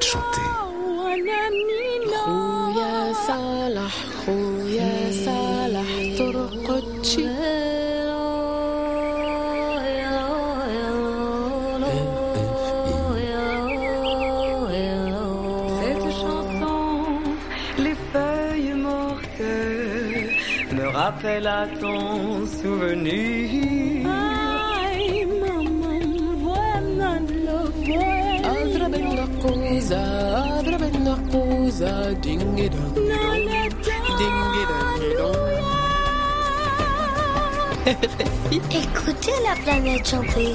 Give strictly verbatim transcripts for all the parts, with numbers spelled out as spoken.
de chanter. Cette chanson, les feuilles mortes me rappellent à ton souvenir. أضرب النقوزة أضرب النقوزة دينجي دونج دينجي دونج Écoutez la planète chanter.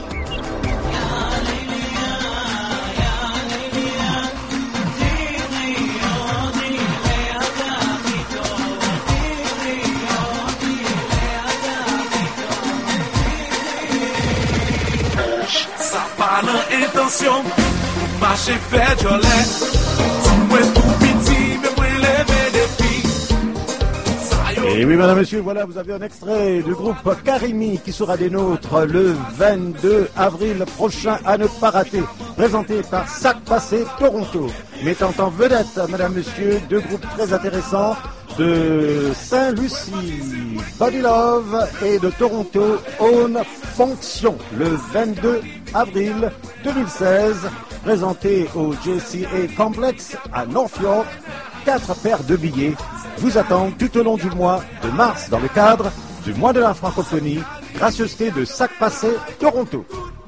Ça parle intention, marcher fait jolé. Moi tout petit, mais moi lever des filles. Et oui, madame, monsieur, voilà, vous avez un extrait du groupe Karimi qui sera des nôtres le vingt-deux avril prochain à ne pas rater. Présenté par Sac Passé Toronto. Mettant en vedette, madame, monsieur, deux groupes très intéressants de Saint-Lucie, Body Love et de Toronto, Own Fonction, le vingt-deux avril deux mille seize, présenté au J C A Complex à North York. Quatre paires de billets vous attendent tout au long du mois de mars dans le cadre du mois de la francophonie, gracieuseté de Sac Passé Toronto.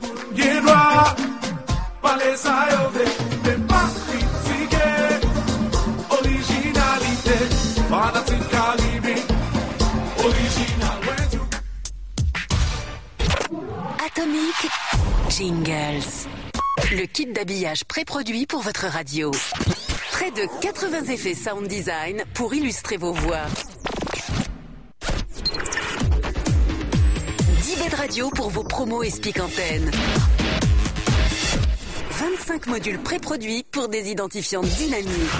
Atomic Jingles. Le kit d'habillage pré-produit pour votre radio. Près de quatre-vingts effets sound design pour illustrer vos voix. dix baies de radio pour vos promos et speak antennes. vingt-cinq modules pré-produits pour des identifiants dynamiques.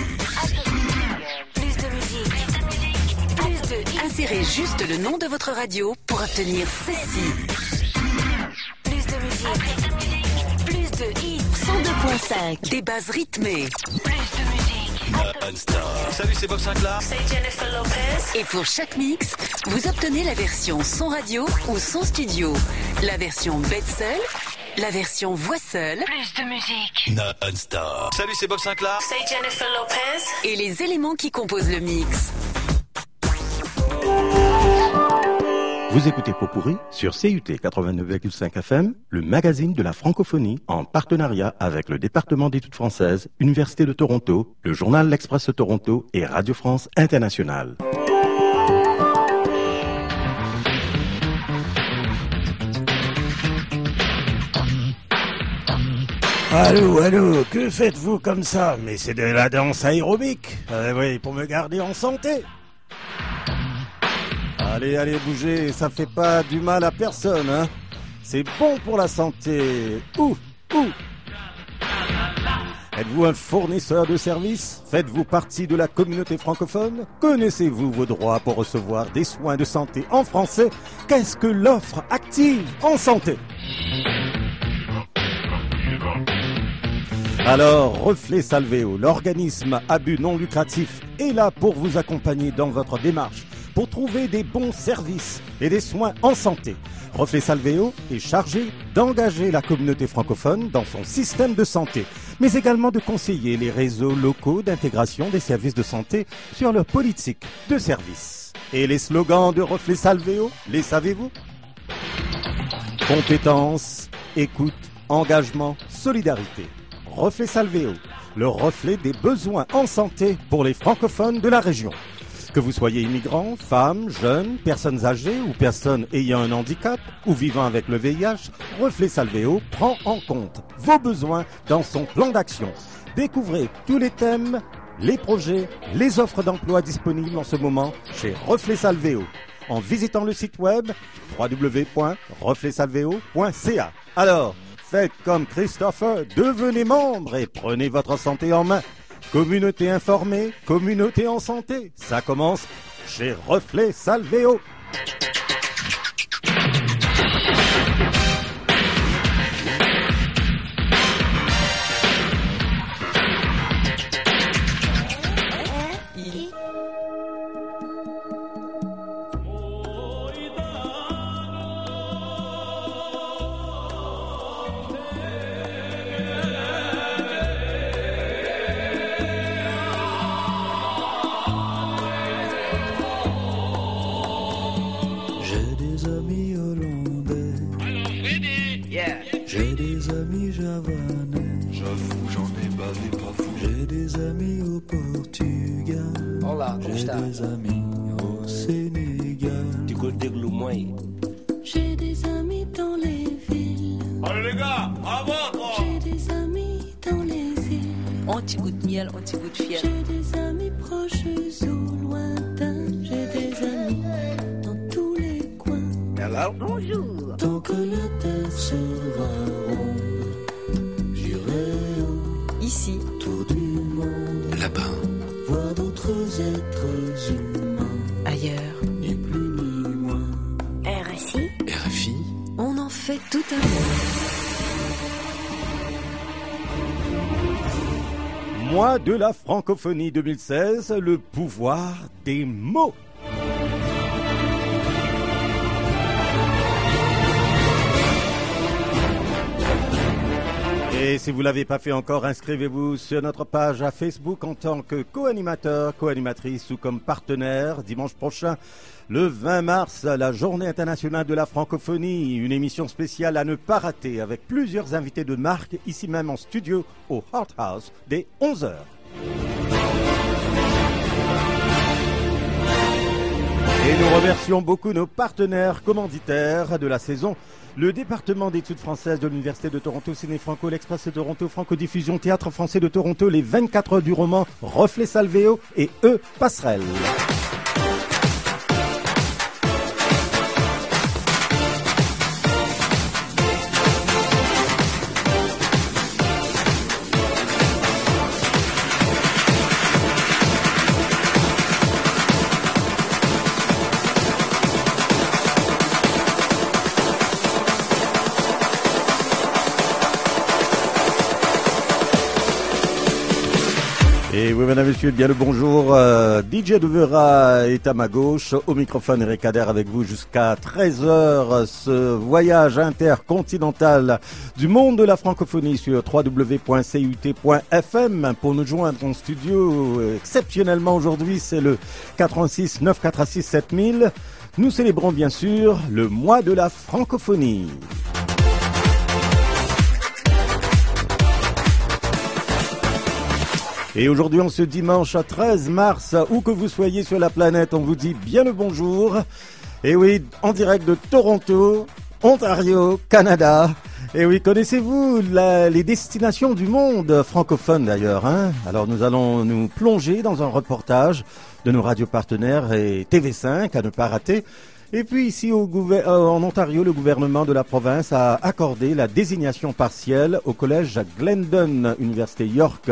Plus de musique. Plus de... Insérez juste le nom de votre radio pour obtenir ceci. Plus de musique. Plus de hits. cent deux virgule cinq. Des bases rythmées. Salut, c'est Bob Sinclair. C'est Jennifer Lopez. Et pour chaque mix, vous obtenez la version son radio ou son studio, la version bête seule, la version voix seule. Plus de musique. Non-stop. Salut, c'est Bob Sinclair. C'est Jennifer Lopez. Et les éléments qui composent le mix. Vous écoutez Pot-Pourri sur C U T quatre-vingt-neuf virgule cinq F M, le magazine de la francophonie en partenariat avec le département d'études françaises, Université de Toronto, le journal L'Express Toronto et Radio France Internationale. Allô, allô, que faites-vous comme ça? Mais c'est de la danse aérobique. Euh, oui, pour me garder en santé. Allez, allez, bougez, ça fait pas du mal à personne, hein. C'est bon pour la santé. Ouh, ouh. Êtes-vous un fournisseur de services? Faites-vous partie de la communauté francophone? Connaissez-vous vos droits pour recevoir des soins de santé en français? Qu'est-ce que l'offre active en santé? Alors, Reflet Salvéo, l'organisme à but non lucratif, est là pour vous accompagner dans votre démarche, pour trouver des bons services et des soins en santé. Reflet Salvéo est chargé d'engager la communauté francophone dans son système de santé, mais également de conseiller les réseaux locaux d'intégration des services de santé sur leur politique de service. Et les slogans de Reflet Salvéo, les savez-vous? Compétence, écoute, engagement, solidarité. Reflet Salvéo, le reflet des besoins en santé pour les francophones de la région. Que vous soyez immigrant, femme, jeune, personnes âgées ou personnes ayant un handicap ou vivant avec le V I H, Reflet Salvéo prend en compte vos besoins dans son plan d'action. Découvrez tous les thèmes, les projets, les offres d'emploi disponibles en ce moment chez Reflet Salvéo en visitant le site web w w w point reflet salvéo point c a. Alors, faites comme Christopher, devenez membre et prenez votre santé en main. Communauté informée, communauté en santé, ça commence chez Reflet Salvéo. Havane. J'avoue, j'en ai bavé pas fou. J'ai des amis au Portugal. Olá, como J'ai está? des amis au Sénégal. Du côté de l'Oumoy. J'ai des amis dans les villes. Allez les gars, à votre. J'ai des amis dans les îles. Un petit goût de miel, un petit goût de fiel. J'ai des amis proches ou lointains. J'ai des amis dans tous les coins. Hello. Bonjour. Tant que la terre sera ronde, j'irai Ici, autour du monde. Là-bas. Voir d'autres êtres humains. ailleurs. Ni plus ni moins. R F I, R F I. on en fait tout un monde. Mois de la francophonie deux mille seize, le pouvoir des mots. Et si vous ne l'avez pas fait encore, inscrivez-vous sur notre page à Facebook en tant que co-animateur, co-animatrice ou comme partenaire. Dimanche prochain, le vingt mars, la journée internationale de la francophonie, une émission spéciale à ne pas rater avec plusieurs invités de marque ici même en studio au Heart House dès onze heures. Et nous remercions beaucoup nos partenaires commanditaires de la saison. Le département d'études françaises de l'Université de Toronto, Ciné Franco, l'Express de Toronto, Franco-Diffusion, Théâtre français de Toronto, les vingt-quatre heures du roman, Reflet Salvéo et E Passerelle. Et oui, mesdames et messieurs, bien le bonjour. Euh, D J Duvera est à ma gauche. Au microphone, Eric Kader avec vous jusqu'à treize heures. Ce voyage intercontinental du monde de la francophonie sur w w w point c u t point f m. Pour nous joindre en studio, exceptionnellement aujourd'hui, c'est le quatre-vingt-six neuf cent quatre-vingt-six sept mille. Nous célébrons bien sûr le mois de la francophonie. Et aujourd'hui, en ce dimanche treize mars, où que vous soyez sur la planète, on vous dit bien le bonjour. Et oui, en direct de Toronto, Ontario, Canada. Et oui, connaissez-vous la, les destinations du monde francophone d'ailleurs, hein? Alors nous allons nous plonger dans un reportage de nos radios partenaires et T V cinq à ne pas rater. Et puis ici au gouver- euh, en Ontario, le gouvernement de la province a accordé la désignation partielle au collège Glendon, Université York.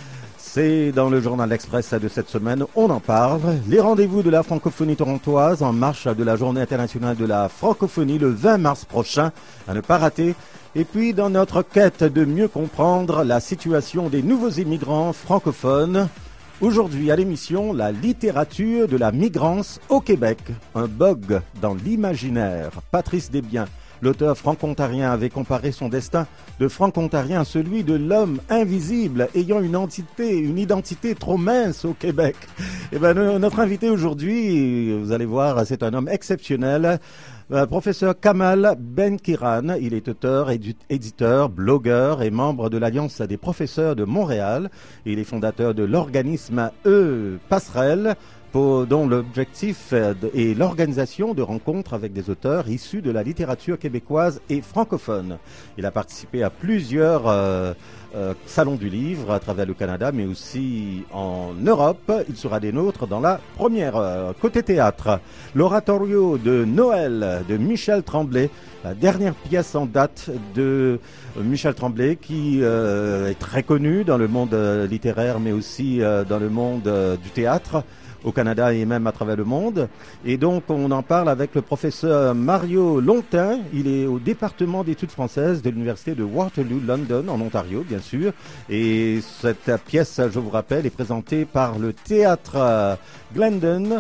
C'est dans le journal Express de cette semaine, on en parle. Les rendez-vous de la francophonie torontoise en marche de la journée internationale de la francophonie le vingt mars prochain, à ne pas rater. Et puis dans notre quête de mieux comprendre la situation des nouveaux immigrants francophones, aujourd'hui à l'émission, la littérature de la migrance au Québec, un bug dans l'imaginaire. Patrice Desbiens, l'auteur franco-ontarien, avait comparé son destin de franco-ontarien à celui de l'homme invisible ayant une identité, une identité trop mince au Québec. Et ben, notre invité aujourd'hui, vous allez voir, c'est un homme exceptionnel. Euh, professeur Kamal Benkiran, il est auteur, édu- éditeur, blogueur et membre de l'Alliance des professeurs de Montréal. Il est fondateur de l'organisme E Passerelle, pour, dont l'objectif est l'organisation de rencontres avec des auteurs issus de la littérature québécoise et francophone. Il a participé à plusieurs euh, euh, salons du livre à travers le Canada, mais aussi en Europe. Il sera des nôtres dans la première heure. Côté théâtre, l'oratorio de Noël de Michel Tremblay, la dernière pièce en date de Michel Tremblay, qui euh, est très connu dans le monde euh, littéraire, mais aussi euh, dans le monde euh, du théâtre, au Canada et même à travers le monde. Et donc, on en parle avec le professeur Mario Lontin. Il est au département d'études françaises de l'université de Waterloo, London, en Ontario, bien sûr. Et cette pièce, je vous rappelle, est présentée par le théâtre Glendon,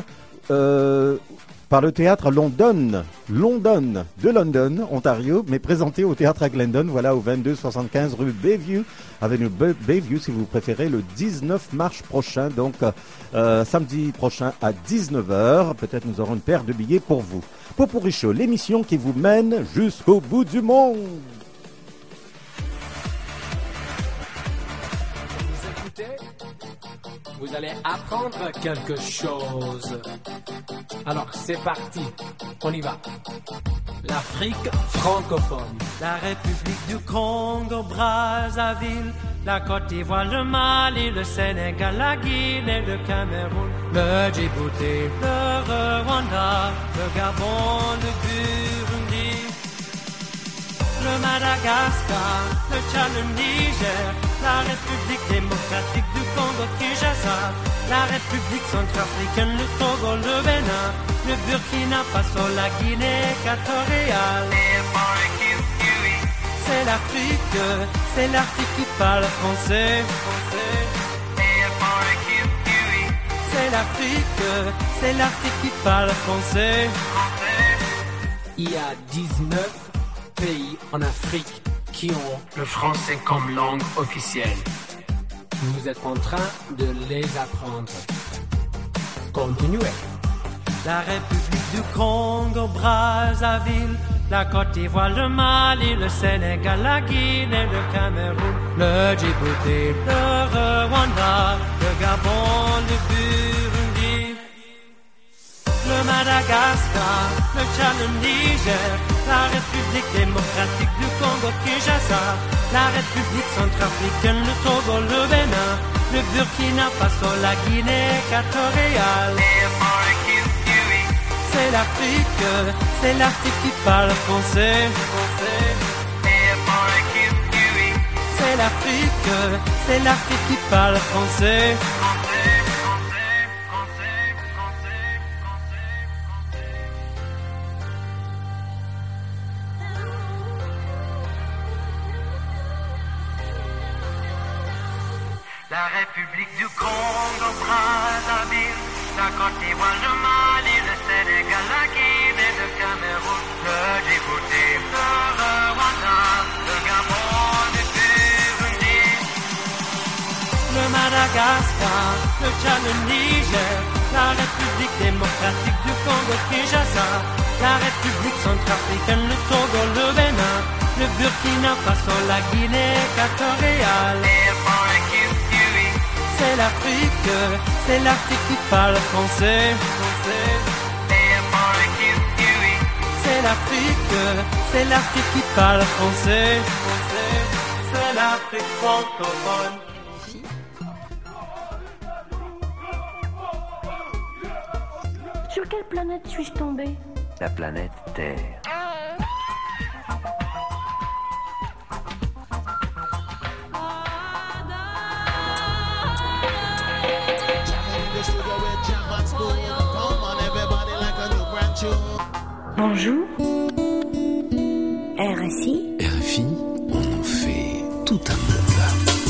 euh, par le théâtre London, London, de London, Ontario, mais présenté au théâtre Glendon, voilà, au vingt-deux soixante-quinze rue Bayview, avenue Bayview, si vous préférez, le dix-neuf mars prochain, donc euh, samedi prochain à dix-neuf heures. Peut-être nous aurons une paire de billets pour vous. Popurrí Show, l'émission qui vous mène jusqu'au bout du monde. écoutez, vous allez apprendre quelque chose. Alors, c'est parti, on y va. L'Afrique francophone. La République du Congo, Brazzaville, la Côte d'Ivoire, le Mali, le Sénégal, la Guinée, le Cameroun, le Djibouti, le Rwanda, le Gabon, le Burundi, le Madagascar, le Tchad, le Niger, la République démocratique du Congo, Kinshasa, la République centrafricaine, le Togo, le Bénin, le Burkina Faso, la Guinée équatoriale. C'est l'Afrique, c'est l'Afrique qui parle français. C'est l'Afrique, c'est l'Afrique qui parle français. Il y a dix-neuf pays en Afrique qui ont le français comme langue officielle. Vous êtes en train de les apprendre. Continuez. La République du Congo, Brazzaville, la Côte d'Ivoire, le Mali, le Sénégal, la Guinée, le Cameroun, le Djibouti, le Rwanda, le Gabon, le Burundi, le Madagascar, le Tchad, le Niger, la République démocratique du Congo, Kinshasa, la République centrafricaine, le Togo, le Bénin, le Burkina Faso, la Guinée équatoriale. C'est l'Afrique, c'est l'Afrique qui parle français. C'est l'Afrique, c'est l'Afrique qui parle français. La République du Congo, Brazzaville, la Côte d'Ivoire, le Mali, le Sénégal, la Guinée, le Cameroun, le Djibouti, le Rwanda, le Gabon, le Burundi, le Madagascar, le Tchad, le Niger, la République démocratique du Congo, Kinshasa, la République centrafricaine, le Togo, le Bénin, le Burkina Faso, la Guinée équatoriale. C'est l'Afrique, c'est l'Afrique qui parle français. C'est l'Afrique, c'est l'Afrique qui parle français. C'est l'Afrique francophone. Sur quelle planète suis-je tombé? La planète Terre. Bonjour. R F I. R F I, on en fait tout un monde.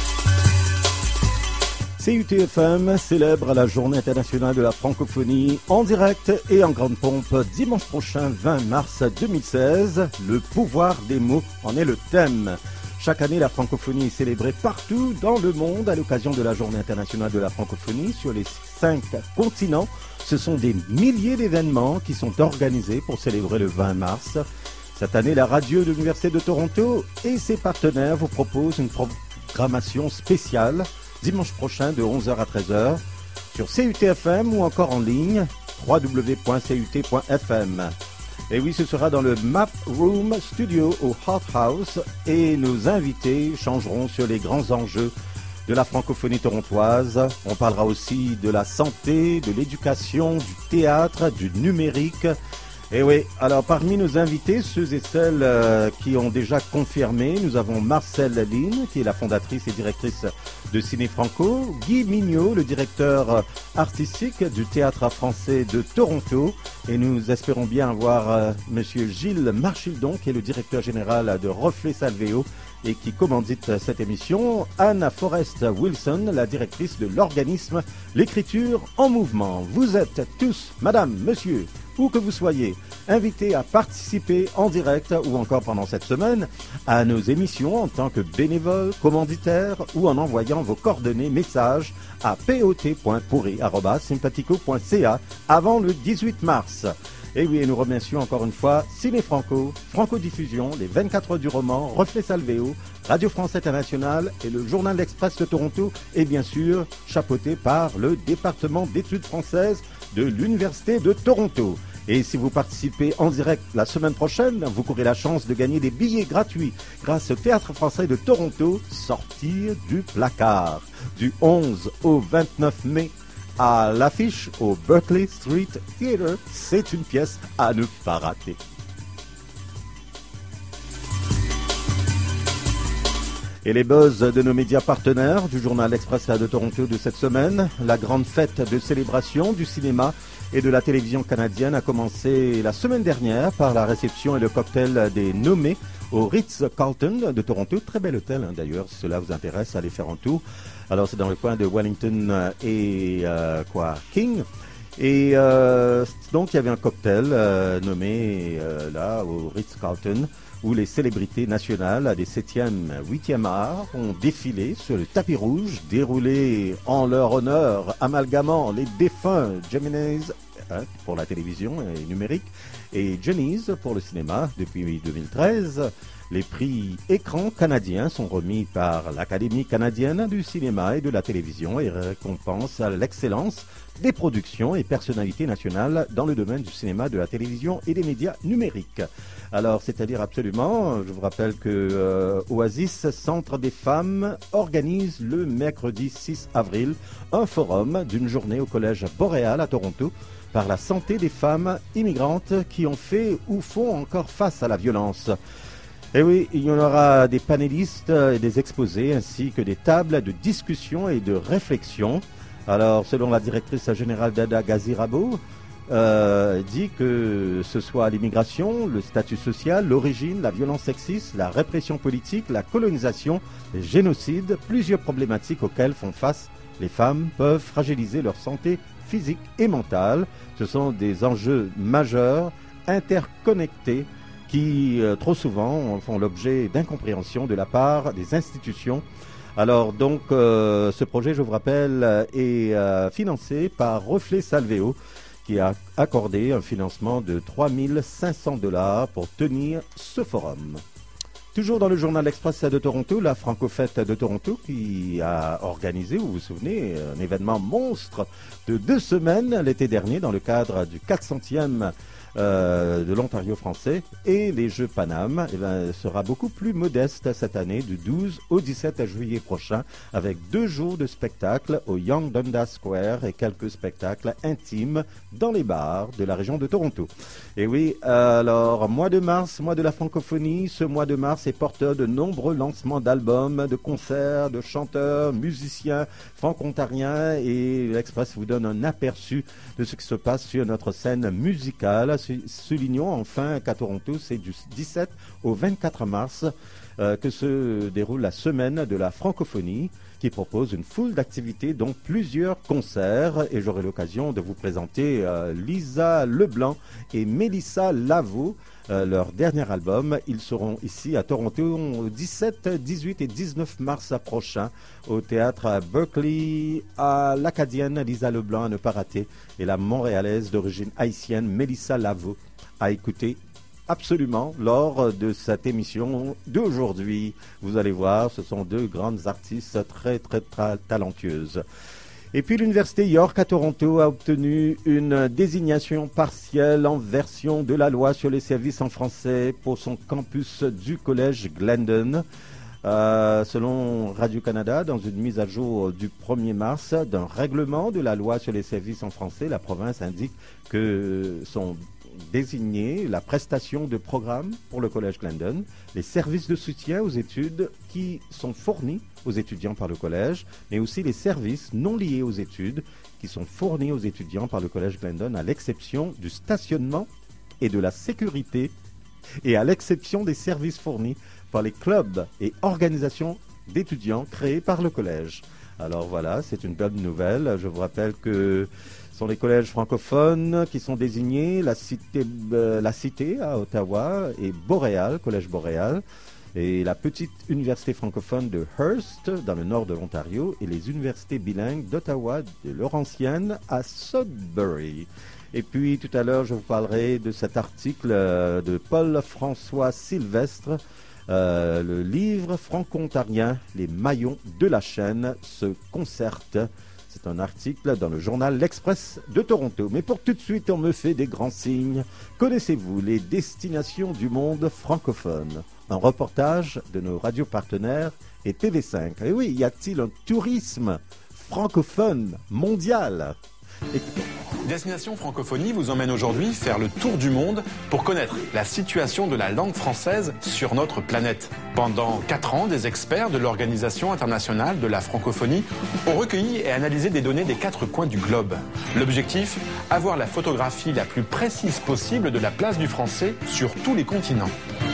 C U T F M célèbre la Journée internationale de la francophonie en direct et en grande pompe dimanche prochain vingt mars deux mille seize. Le pouvoir des mots en est le thème. Chaque année, la francophonie est célébrée partout dans le monde à l'occasion de la Journée internationale de la francophonie sur les cinq continents. Ce sont des milliers d'événements qui sont organisés pour célébrer le vingt mars. Cette année, la radio de l'Université de Toronto et ses partenaires vous proposent une programmation spéciale dimanche prochain de onze heures à treize heures sur C U T F M ou encore en ligne w w w point c u t point f m. Et oui, ce sera dans le Map Room Studio au Hot House et nos invités changeront sur les grands enjeux de la francophonie torontoise. On parlera aussi de la santé, de l'éducation, du théâtre, du numérique. Et oui, alors parmi nos invités, ceux et celles euh, qui ont déjà confirmé, nous avons Marcelle Line, qui est la fondatrice et directrice de Ciné Franco, Guy Mignot, le directeur artistique du Théâtre français de Toronto, et nous espérons bien avoir euh, Monsieur Gilles Marchildon, qui est le directeur général de Reflet Salvéo et qui commandite cette émission, Anna Forrest Wilson, la directrice de l'organisme L'écriture en mouvement. Vous êtes tous, madame, monsieur, où que vous soyez, invités à participer en direct ou encore pendant cette semaine à nos émissions en tant que bénévole, commanditaire ou en envoyant vos coordonnées messages à pot point pourri arobase sympathico point c a avant le dix-huit mars. Et oui, et nous remercions encore une fois Ciné Franco, Franco Diffusion, les vingt-quatre heures du roman, Reflet Salvéo, Radio France Internationale et le Journal L'Express de Toronto, et bien sûr, chapeauté par le département d'études françaises de l'Université de Toronto. Et si vous participez en direct la semaine prochaine, vous courez la chance de gagner des billets gratuits grâce au Théâtre Français de Toronto, Sortir du placard, du onze au vingt-neuf mai. À l'affiche au Berkeley Street Theatre, c'est une pièce à ne pas rater. Et les buzz de nos médias partenaires du Journal L'Express de Toronto de cette semaine, la grande fête de célébration du cinéma et de la télévision canadienne a commencé la semaine dernière par la réception et le cocktail des nommés au Ritz-Carlton de Toronto. Très bel hôtel hein, d'ailleurs, si cela vous intéresse, allez faire un tour. Alors c'est dans le coin de Wellington et euh, quoi, King. Et euh, donc il y avait un cocktail euh, nommé euh, là au Ritz-Carlton où les célébrités nationales des septième, huitième art ont défilé sur le tapis rouge, déroulé en leur honneur, amalgamant les défunts Geminis hein, pour la télévision et numérique et Jenny's pour le cinéma depuis deux mille treize. Les prix écrans canadiens sont remis par l'Académie canadienne du cinéma et de la télévision et récompensent l'excellence des productions et personnalités nationales dans le domaine du cinéma, de la télévision et des médias numériques. Alors, c'est-à-dire absolument, je vous rappelle que euh, Oasis, Centre des femmes, organise le mercredi six avril un forum d'une journée au Collège Boréal à Toronto par la santé des femmes immigrantes qui ont fait ou font encore face à la violence. Et oui, il y en aura des panélistes et des exposés ainsi que des tables de discussion et de réflexion. Alors, selon la directrice générale d'Ada Gazirabo, euh, dit que ce soit l'immigration, le statut social, l'origine, la violence sexiste, la répression politique, la colonisation, le génocide, plusieurs problématiques auxquelles font face les femmes peuvent fragiliser leur santé physique et mentale. Ce sont des enjeux majeurs, interconnectés, qui euh, trop souvent font l'objet d'incompréhension de la part des institutions. Alors donc euh, ce projet, je vous rappelle, est euh, financé par Reflet Salvéo qui a accordé un financement de trois mille cinq cents dollars pour tenir ce forum. Toujours dans le Journal L'Express de Toronto, la Franco-Fête de Toronto qui a organisé, vous vous souvenez, un événement monstre de deux semaines l'été dernier dans le cadre du quatre centième Euh, de l'Ontario français et les Jeux Paname eh ben, sera beaucoup plus modeste cette année du douze au dix-sept juillet prochain avec deux jours de spectacles au Yonge Dundas Square et quelques spectacles intimes dans les bars de la région de Toronto. Et oui, euh, alors mois de mars, mois de la francophonie, ce mois de mars est porteur de nombreux lancements d'albums, de concerts, de chanteurs, musiciens franco-ontariens et l'Express vous donne un aperçu de ce qui se passe sur notre scène musicale. Soulignons enfin qu'à Toronto, c'est du dix-sept au vingt-quatre mars euh, que se déroule la semaine de la francophonie qui propose une foule d'activités dont plusieurs concerts et j'aurai l'occasion de vous présenter euh, Lisa Leblanc et Mélissa Lavo, euh, leur dernier album. Ils seront ici à Toronto au dix-sept, dix-huit et dix-neuf mars prochain au théâtre Berkeley, à l'Acadienne Lisa Leblanc à ne pas rater et la Montréalaise d'origine haïtienne Mélissa Lavo à écouter absolument lors de cette émission d'aujourd'hui. Vous allez voir, ce sont deux grandes artistes très très, très talentueuses. Et puis l'Université York à Toronto a obtenu une désignation partielle en version de la loi sur les services en français pour son campus du collège Glendon. Euh, selon Radio-Canada, dans une mise à jour du premier mars d'un règlement de la loi sur les services en français, la province indique que sont désignés la prestation de programmes pour le collège Glendon, les services de soutien aux études qui sont fournis aux étudiants par le collège, mais aussi les services non liés aux études qui sont fournis aux étudiants par le collège Glendon, à l'exception du stationnement et de la sécurité, et à l'exception des services fournis par les clubs et organisations d'étudiants créés par le collège. Alors voilà, c'est une bonne nouvelle. Je vous rappelle que ce sont les collèges francophones qui sont désignés, la cité, euh, la cité à Ottawa et Boréal, collège Boréal, et la petite université francophone de Hearst dans le nord de l'Ontario et les universités bilingues d'Ottawa, de Laurentienne à Sudbury. Et puis tout à l'heure, je vous parlerai de cet article euh, de Paul-François Sylvestre, euh, le livre franco-ontarien « Les maillons de la chaîne se concertent ». C'est un article dans le journal L'Express de Toronto. Mais pour tout de suite, on me fait des grands signes. Connaissez-vous les destinations du monde francophone? Un reportage de nos radios partenaires et T V cinq. Et oui, y a-t-il un tourisme francophone mondial? Écoutons. Destination Francophonie vous emmène aujourd'hui faire le tour du monde pour connaître la situation de la langue française sur notre planète. Pendant quatre ans, des experts de l'Organisation internationale de la francophonie ont recueilli et analysé des données des quatre coins du globe. L'objectif, avoir la photographie la plus précise possible de la place du français sur tous les continents.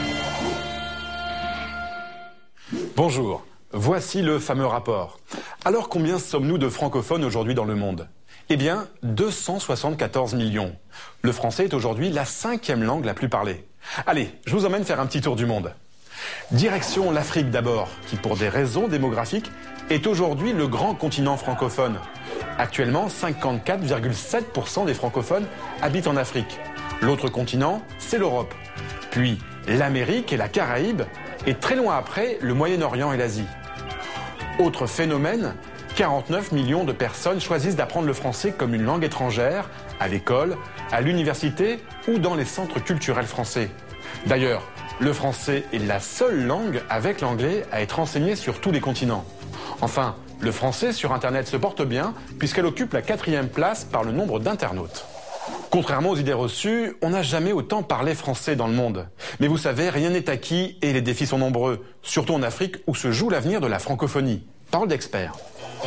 Bonjour, voici le fameux rapport. Alors combien sommes-nous de francophones aujourd'hui dans le monde ? Eh bien, deux cent soixante-quatorze millions. Le français est aujourd'hui la cinquième langue la plus parlée. Allez, je vous emmène faire un petit tour du monde. Direction l'Afrique d'abord, qui pour des raisons démographiques est aujourd'hui le grand continent francophone. Actuellement, cinquante-quatre virgule sept pour cent des francophones habitent en Afrique. L'autre continent, c'est l'Europe. Puis l'Amérique et la Caraïbe, et très loin après, le Moyen-Orient et l'Asie. Autre phénomène, quarante-neuf millions de personnes choisissent d'apprendre le français comme une langue étrangère, à l'école, à l'université ou dans les centres culturels français. D'ailleurs, le français est la seule langue avec l'anglais à être enseignée sur tous les continents. Enfin, le français sur Internet se porte bien puisqu'elle occupe la quatrième place par le nombre d'internautes. Contrairement aux idées reçues, on n'a jamais autant parlé français dans le monde. Mais vous savez, rien n'est acquis et les défis sont nombreux, surtout en Afrique où se joue l'avenir de la francophonie. Parole d'experts.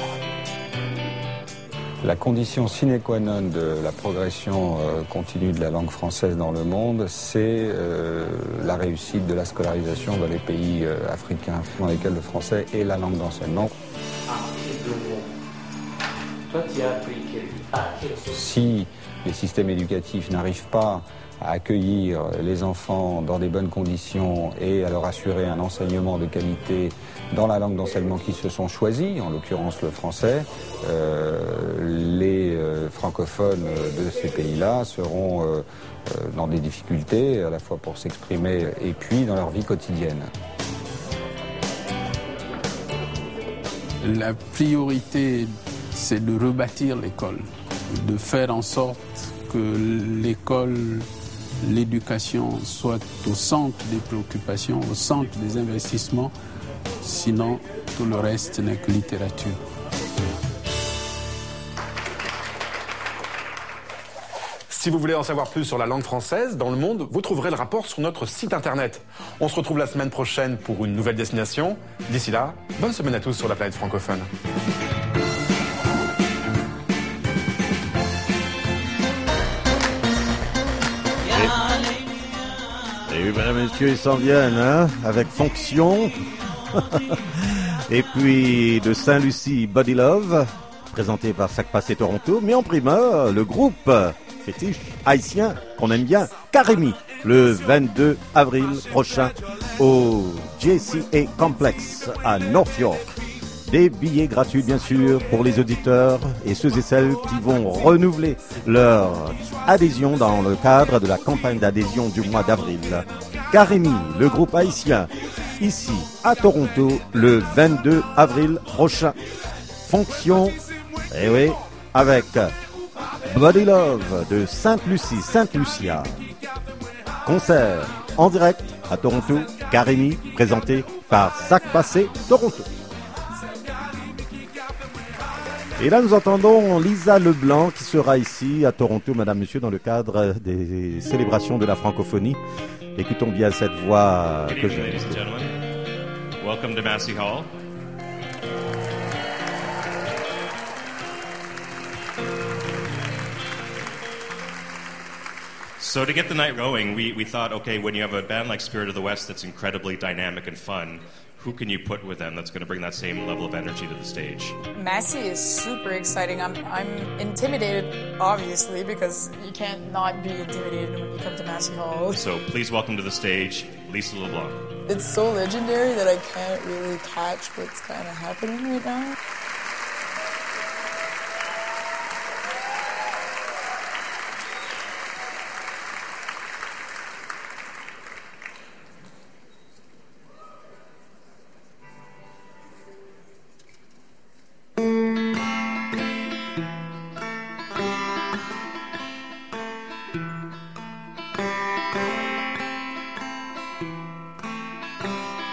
La condition sine qua non de la progression euh, continue de la langue française dans le monde, c'est euh, la réussite de la scolarisation dans les pays euh, africains dans lesquels le français est la langue d'enseignement. Toi, tu as appris quel... Si les systèmes éducatifs n'arrivent pas à accueillir les enfants dans des bonnes conditions et à leur assurer un enseignement de qualité dans la langue d'enseignement qui se sont choisis, en l'occurrence le français, euh, les euh, francophones de ces pays-là seront euh, euh, dans des difficultés, à la fois pour s'exprimer et puis dans leur vie quotidienne. La priorité, c'est de rebâtir l'école, de faire en sorte que l'école, l'éducation soit au centre des préoccupations, au centre des investissements. Sinon, tout le reste n'est que littérature. Si vous voulez en savoir plus sur la langue française dans le monde, vous trouverez le rapport sur notre site internet. On se retrouve la semaine prochaine pour une nouvelle destination. D'ici là, bonne semaine à tous sur la planète francophone. Et oui, mesdames et messieurs, ils s'en viennent, hein, avec Fonction. Et puis de Saint-Lucie, Body Love, présenté par Sac Passé Toronto, mais en primeur, le groupe fétiche haïtien qu'on aime bien, Karimi, le vingt-deux avril prochain au J C A Complex à North York. Des billets gratuits, bien sûr, pour les auditeurs et ceux et celles qui vont renouveler leur adhésion dans le cadre de la campagne d'adhésion du mois d'avril. Karimi, le groupe haïtien, ici à Toronto, le vingt-deux avril prochain. Fonction, eh oui, avec Body Love de Sainte-Lucie, Sainte-Lucia. Concert en direct à Toronto, Karimi, présenté par Sac Passé Toronto. Et là, nous entendons Lisa Leblanc qui sera ici à Toronto, madame, monsieur, dans le cadre des célébrations de la francophonie. Écoutons bien cette voix que j'aime. Ladies and gentlemen, welcome to Massey Hall. So to get the night going, we, we thought, okay, when you have a band like Spirit of the West that's incredibly dynamic and fun, who can you put with them that's going to bring that same level of energy to the stage? Massey is super exciting. I'm I'm intimidated, obviously, because you can't not be intimidated when you come to Massey Hall. So please welcome to the stage, Lisa LeBlanc. It's so legendary that I can't really catch what's kind of happening right now.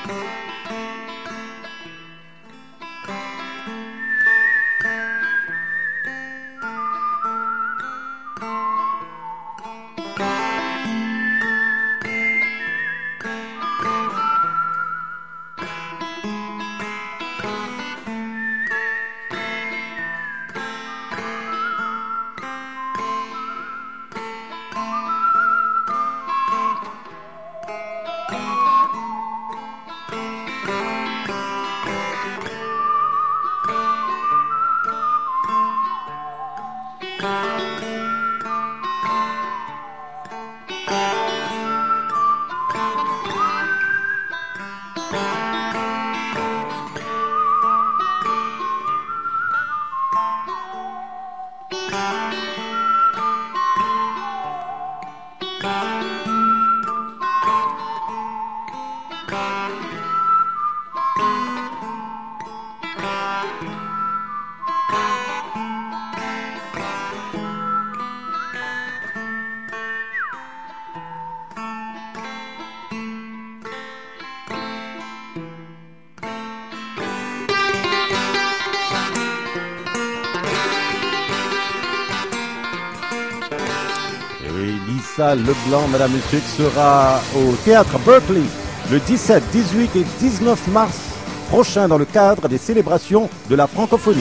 Leblanc, madame, monsieur, qui sera au théâtre Berkeley le dix-sept, dix-huit et dix-neuf mars prochain dans le cadre des célébrations de la francophonie.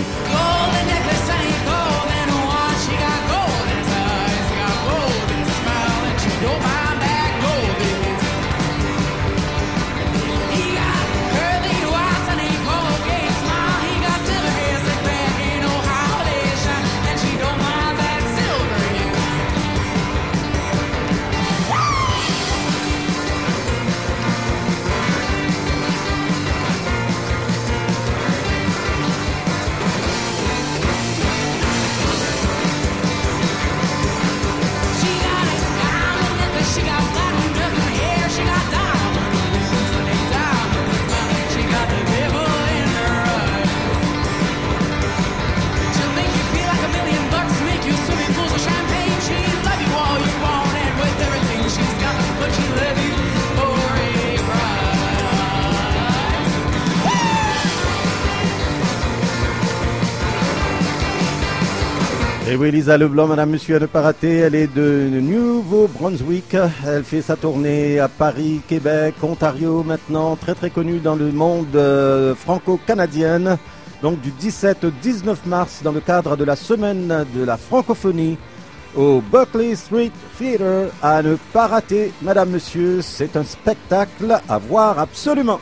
Et oui, Lisa Leblanc, madame, monsieur, à ne pas rater, elle est de Nouveau-Brunswick. Elle fait sa tournée à Paris, Québec, Ontario maintenant, très très connue dans le monde euh, franco-canadien. Donc du dix-sept au dix-neuf mars, dans le cadre de la semaine de la francophonie, au Berkeley Street Theatre, à ne pas rater, madame, monsieur, c'est un spectacle à voir absolument.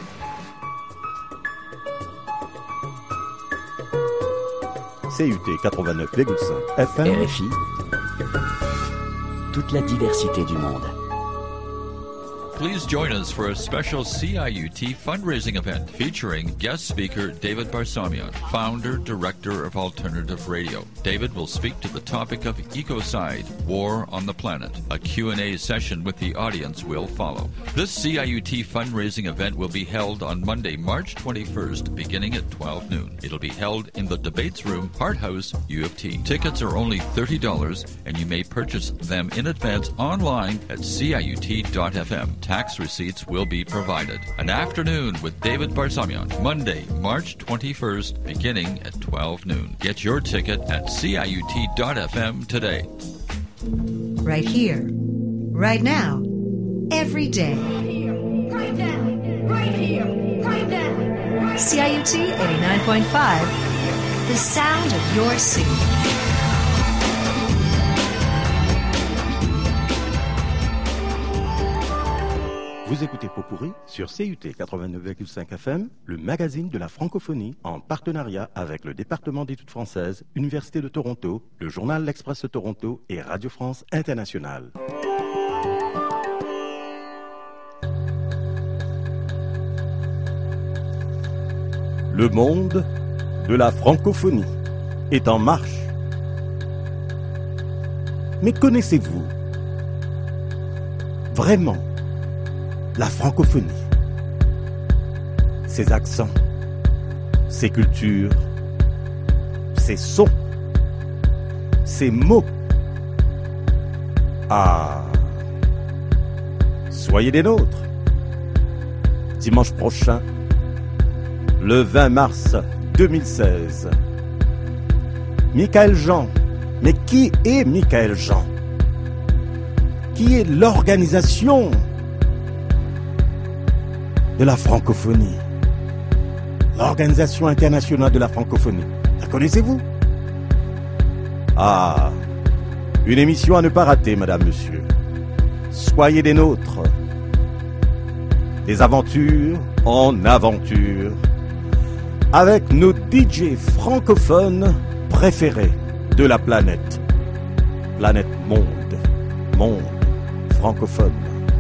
C U T quatre-vingt-neuf virgule cinq F M. R F I. Toute la diversité du monde. Please join us for a special C I U T fundraising event featuring guest speaker David Barsamian, founder, director of Alternative Radio. David will speak to the topic of ecocide, war on the planet. A Q and A session with the audience will follow. This C I U T fundraising event will be held on Monday, March twenty-first, beginning at twelve noon. It'll be held in the Debates Room, Hart House, U of T. Tickets are only thirty dollars, and you may purchase them in advance online at C I U T dot F M. Tax receipts will be provided. An afternoon with David Barsamian, Monday, March twenty-first, beginning at twelve noon. Get your ticket at C I U T dot F M today. Right here, right now, every day. Right now, right here, right now. C I U T eighty-nine point five, the sound of your city. Vous écoutez Pot-Pourri sur C U T quatre-vingt-neuf virgule cinq F M, le magazine de la francophonie, en partenariat avec le département d'études françaises, Université de Toronto, le journal L'Express de Toronto et Radio France Internationale. Le monde de la francophonie est en marche. Mais connaissez-vous vraiment la francophonie, ses accents, ses cultures, ses sons, ses mots? Ah, soyez des nôtres. dimanche prochain, le vingt mars deux mille seize. Michael Jean. Mais qui est Michael Jean? Qui est l'organisation de la francophonie? L'Organisation internationale de la francophonie. La connaissez-vous? Ah, une émission à ne pas rater, madame, monsieur. Soyez des nôtres. Des aventures en aventure. Avec nos D J francophones préférés de la planète. Planète monde. Monde francophone.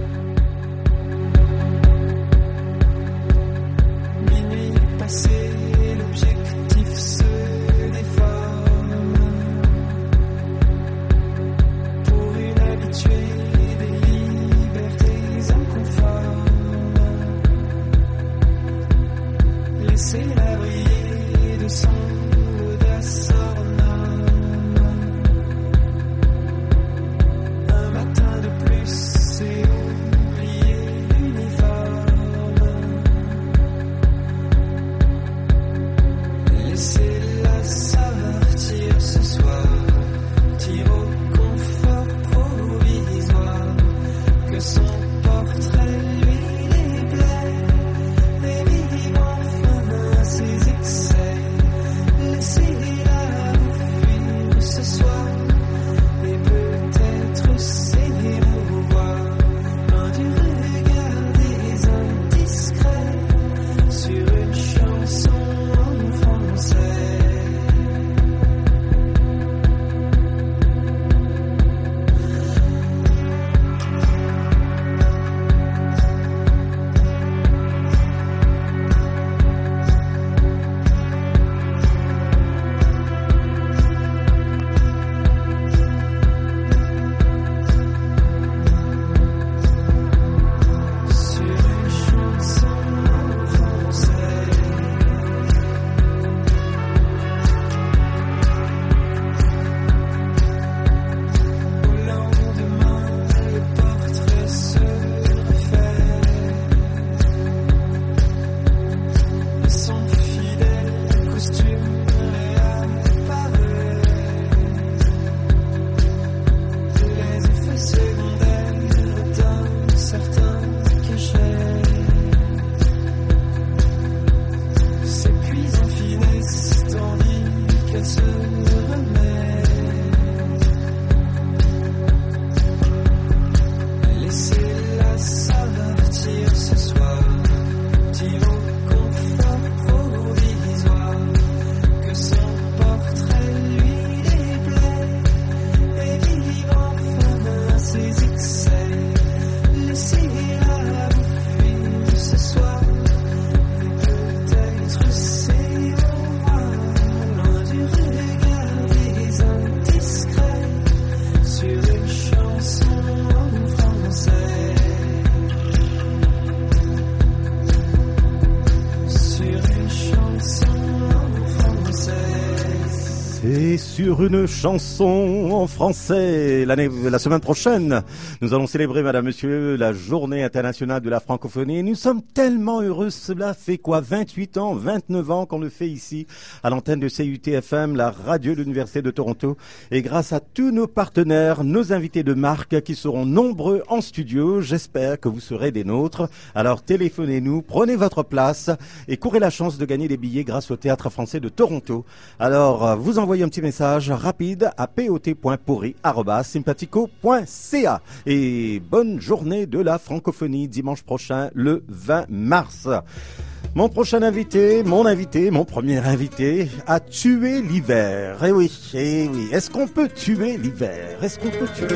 Minuit passé, l'objectif se déforme. Pour une habituée des libertés inconformes, laissez-la briller de son audace ornome. Un matin de plus, c'est oublier l'uniforme. Laissez-la sortir ce soir, tire au confort provisoire, que son portrait lui déplaît, et vive enfin ses excès. Laissez-la fuir ce soir, et peut-être s'émouvoir loin du regard des indiscrets sur une chanson en français. Sur une chanson en français. Au lendemain, le portrait se refait. Son fidèle costume réapparaît. Les effets secondaires d'un certain cachet s'épuisent en finesse tandis qu'elle se remet. Laissez-la sortir ce soir, tire au confort provisoire, que son portrait lui déplaît, et vive enfin ses excès. Laissez-la fuir ce soir, et peut-être s'émouvoir loin du regard des indiscrets sur une chanson en français. Sur une chanson en français. Et sur une chanson en français, l'année, la semaine prochaine, nous allons célébrer, madame, monsieur, la journée internationale de la francophonie. Et nous sommes tellement heureux. Cela fait quoi, vingt-huit ans, vingt-neuf ans qu'on le fait ici, à l'antenne de C U T F M, la radio de l'Université de Toronto. Et grâce à tous nos partenaires, nos invités de marque qui seront nombreux en studio, j'espère que vous serez des nôtres. Alors téléphonez-nous, prenez votre place et courez la chance de gagner des billets grâce au Théâtre français de Toronto. Alors, euh, vous envoyez un petit message rapide à pot point pourri arobase sympathico point c a. Et bonne journée de la francophonie dimanche prochain, le vingt mars. Mon prochain invité, mon invité, mon premier invité a tué l'hiver. Eh oui, eh oui. Est-ce qu'on peut tuer l'hiver? Est-ce qu'on peut tuer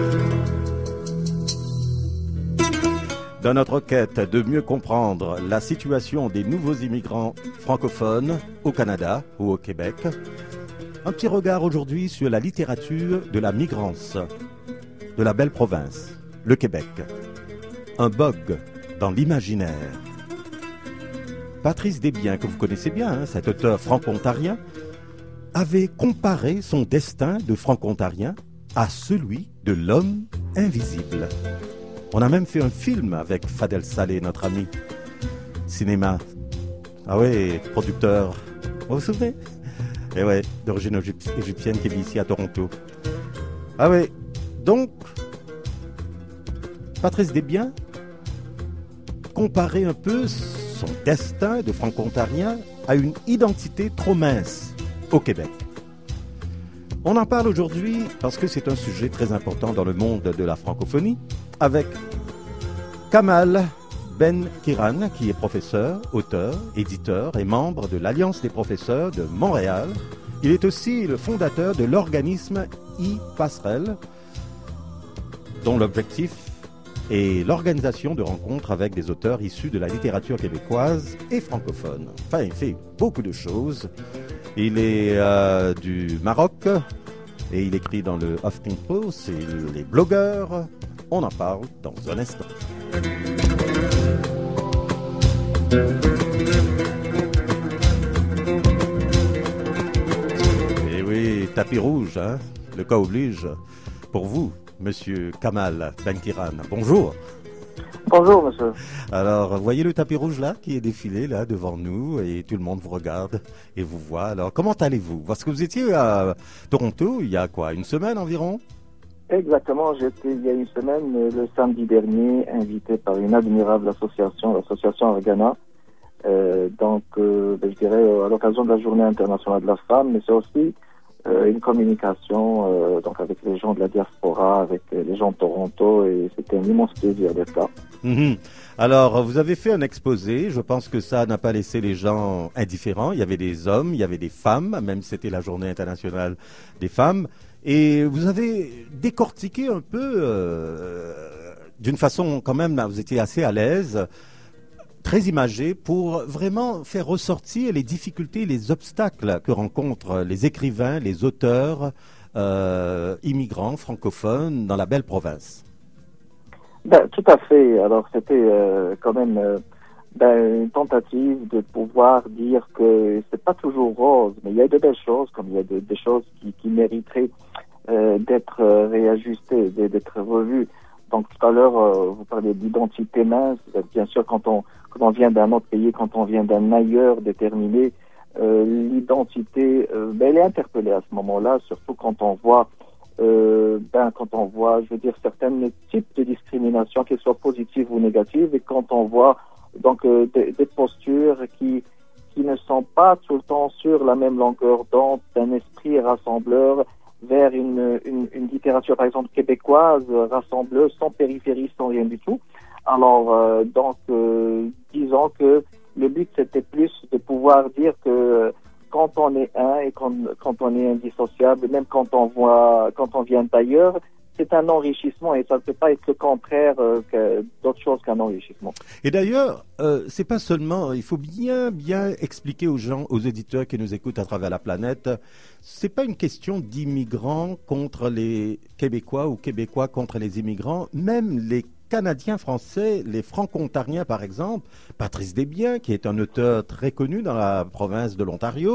Dans notre quête de mieux comprendre la situation des nouveaux immigrants francophones au Canada ou au Québec, un petit regard aujourd'hui sur la littérature de la migrance de la belle province, le Québec. Un bug dans l'imaginaire. Patrice Desbiens, que vous connaissez bien, hein, cet auteur franco-ontarien, avait comparé son destin de franco-ontarien à celui de l'homme invisible. On a même fait un film avec Fadel Saleh, notre ami. cinéma. Ah ouais, producteur. Vous vous souvenez? Eh ouais, d'origine égyptienne qui vit ici à Toronto. Ah ouais, donc, Patrice Desbiens comparait un peu son destin de franco-ontarien à une identité trop mince au Québec. On en parle aujourd'hui parce que c'est un sujet très important dans le monde de la francophonie avec Kamal Ben Kiran, qui est professeur, auteur, éditeur et membre de l'Alliance des professeurs de Montréal. Il est aussi le fondateur de l'organisme e-Passerelle, dont l'objectif est l'organisation de rencontres avec des auteurs issus de la littérature québécoise et francophone. Enfin, il fait beaucoup de choses. Il est euh, du Maroc et il écrit dans le Huffington Post, et les blogueurs. On en parle dans un instant. Et oui, tapis rouge, hein, le cas oblige. Pour vous, monsieur Kamal Ben Kiran, bonjour. Bonjour, monsieur. Alors, voyez le tapis rouge là, qui est défilé là devant nous, et tout le monde vous regarde et vous voit. Alors, comment allez-vous? Parce que vous étiez à Toronto il y a quoi, une semaine environ? Exactement, j'étais il y a une semaine, le samedi dernier, invité par une admirable association, l'association Argana. Euh, donc, euh, ben, je dirais, à l'occasion de la Journée internationale de la femme, mais c'est aussi euh, une communication euh, donc avec les gens de la diaspora, avec les gens de Toronto, et c'était un immense plaisir d'être là. Mmh. Alors, vous avez fait un exposé, je pense que ça n'a pas laissé les gens indifférents. Il y avait des hommes, il y avait des femmes, même si c'était la Journée internationale des femmes. Et vous avez décortiqué un peu, euh, d'une façon quand même, vous étiez assez à l'aise, très imagé, pour vraiment faire ressortir les difficultés, les obstacles que rencontrent les écrivains, les auteurs euh, immigrants francophones dans la belle province. Ben, tout à fait. Alors c'était euh, quand même euh, ben, une tentative de pouvoir dire que c'est pas toujours rose, mais il y a de belles choses, comme il y a de, des choses qui, qui mériteraient euh, d'être euh, réajustées, d'être revues. Donc tout à l'heure, euh, vous parlez d'identité mince. Bien sûr, quand on quand on vient d'un autre pays, quand on vient d'un ailleurs déterminé, euh, l'identité, euh, ben, elle est interpellée à ce moment-là, surtout quand on voit Euh, ben, quand on voit, je veux dire, certains types de discrimination, qu'elles soient positives ou négatives, et quand on voit donc euh, des, des postures qui qui ne sont pas tout le temps sur la même longueur d'onde, d'un esprit rassembleur vers une, une une littérature, par exemple québécoise, rassembleuse, sans périphérie, sans rien du tout. Alors euh, donc, euh, disons que le but c'était plus de pouvoir dire que quand on est un et quand, quand on est indissociable, même quand on voit, quand on vient d'ailleurs, c'est un enrichissement et ça ne peut pas être le contraire euh, que d'autre chose qu'un enrichissement. Et d'ailleurs, euh, c'est pas seulement, il faut bien, bien expliquer aux gens, aux éditeurs qui nous écoutent à travers la planète, c'est pas une question d'immigrants contre les Québécois ou Québécois contre les immigrants, même les Canadiens français, les franco-ontariens par exemple, Patrice Desbiens, qui est un auteur très connu dans la province de l'Ontario,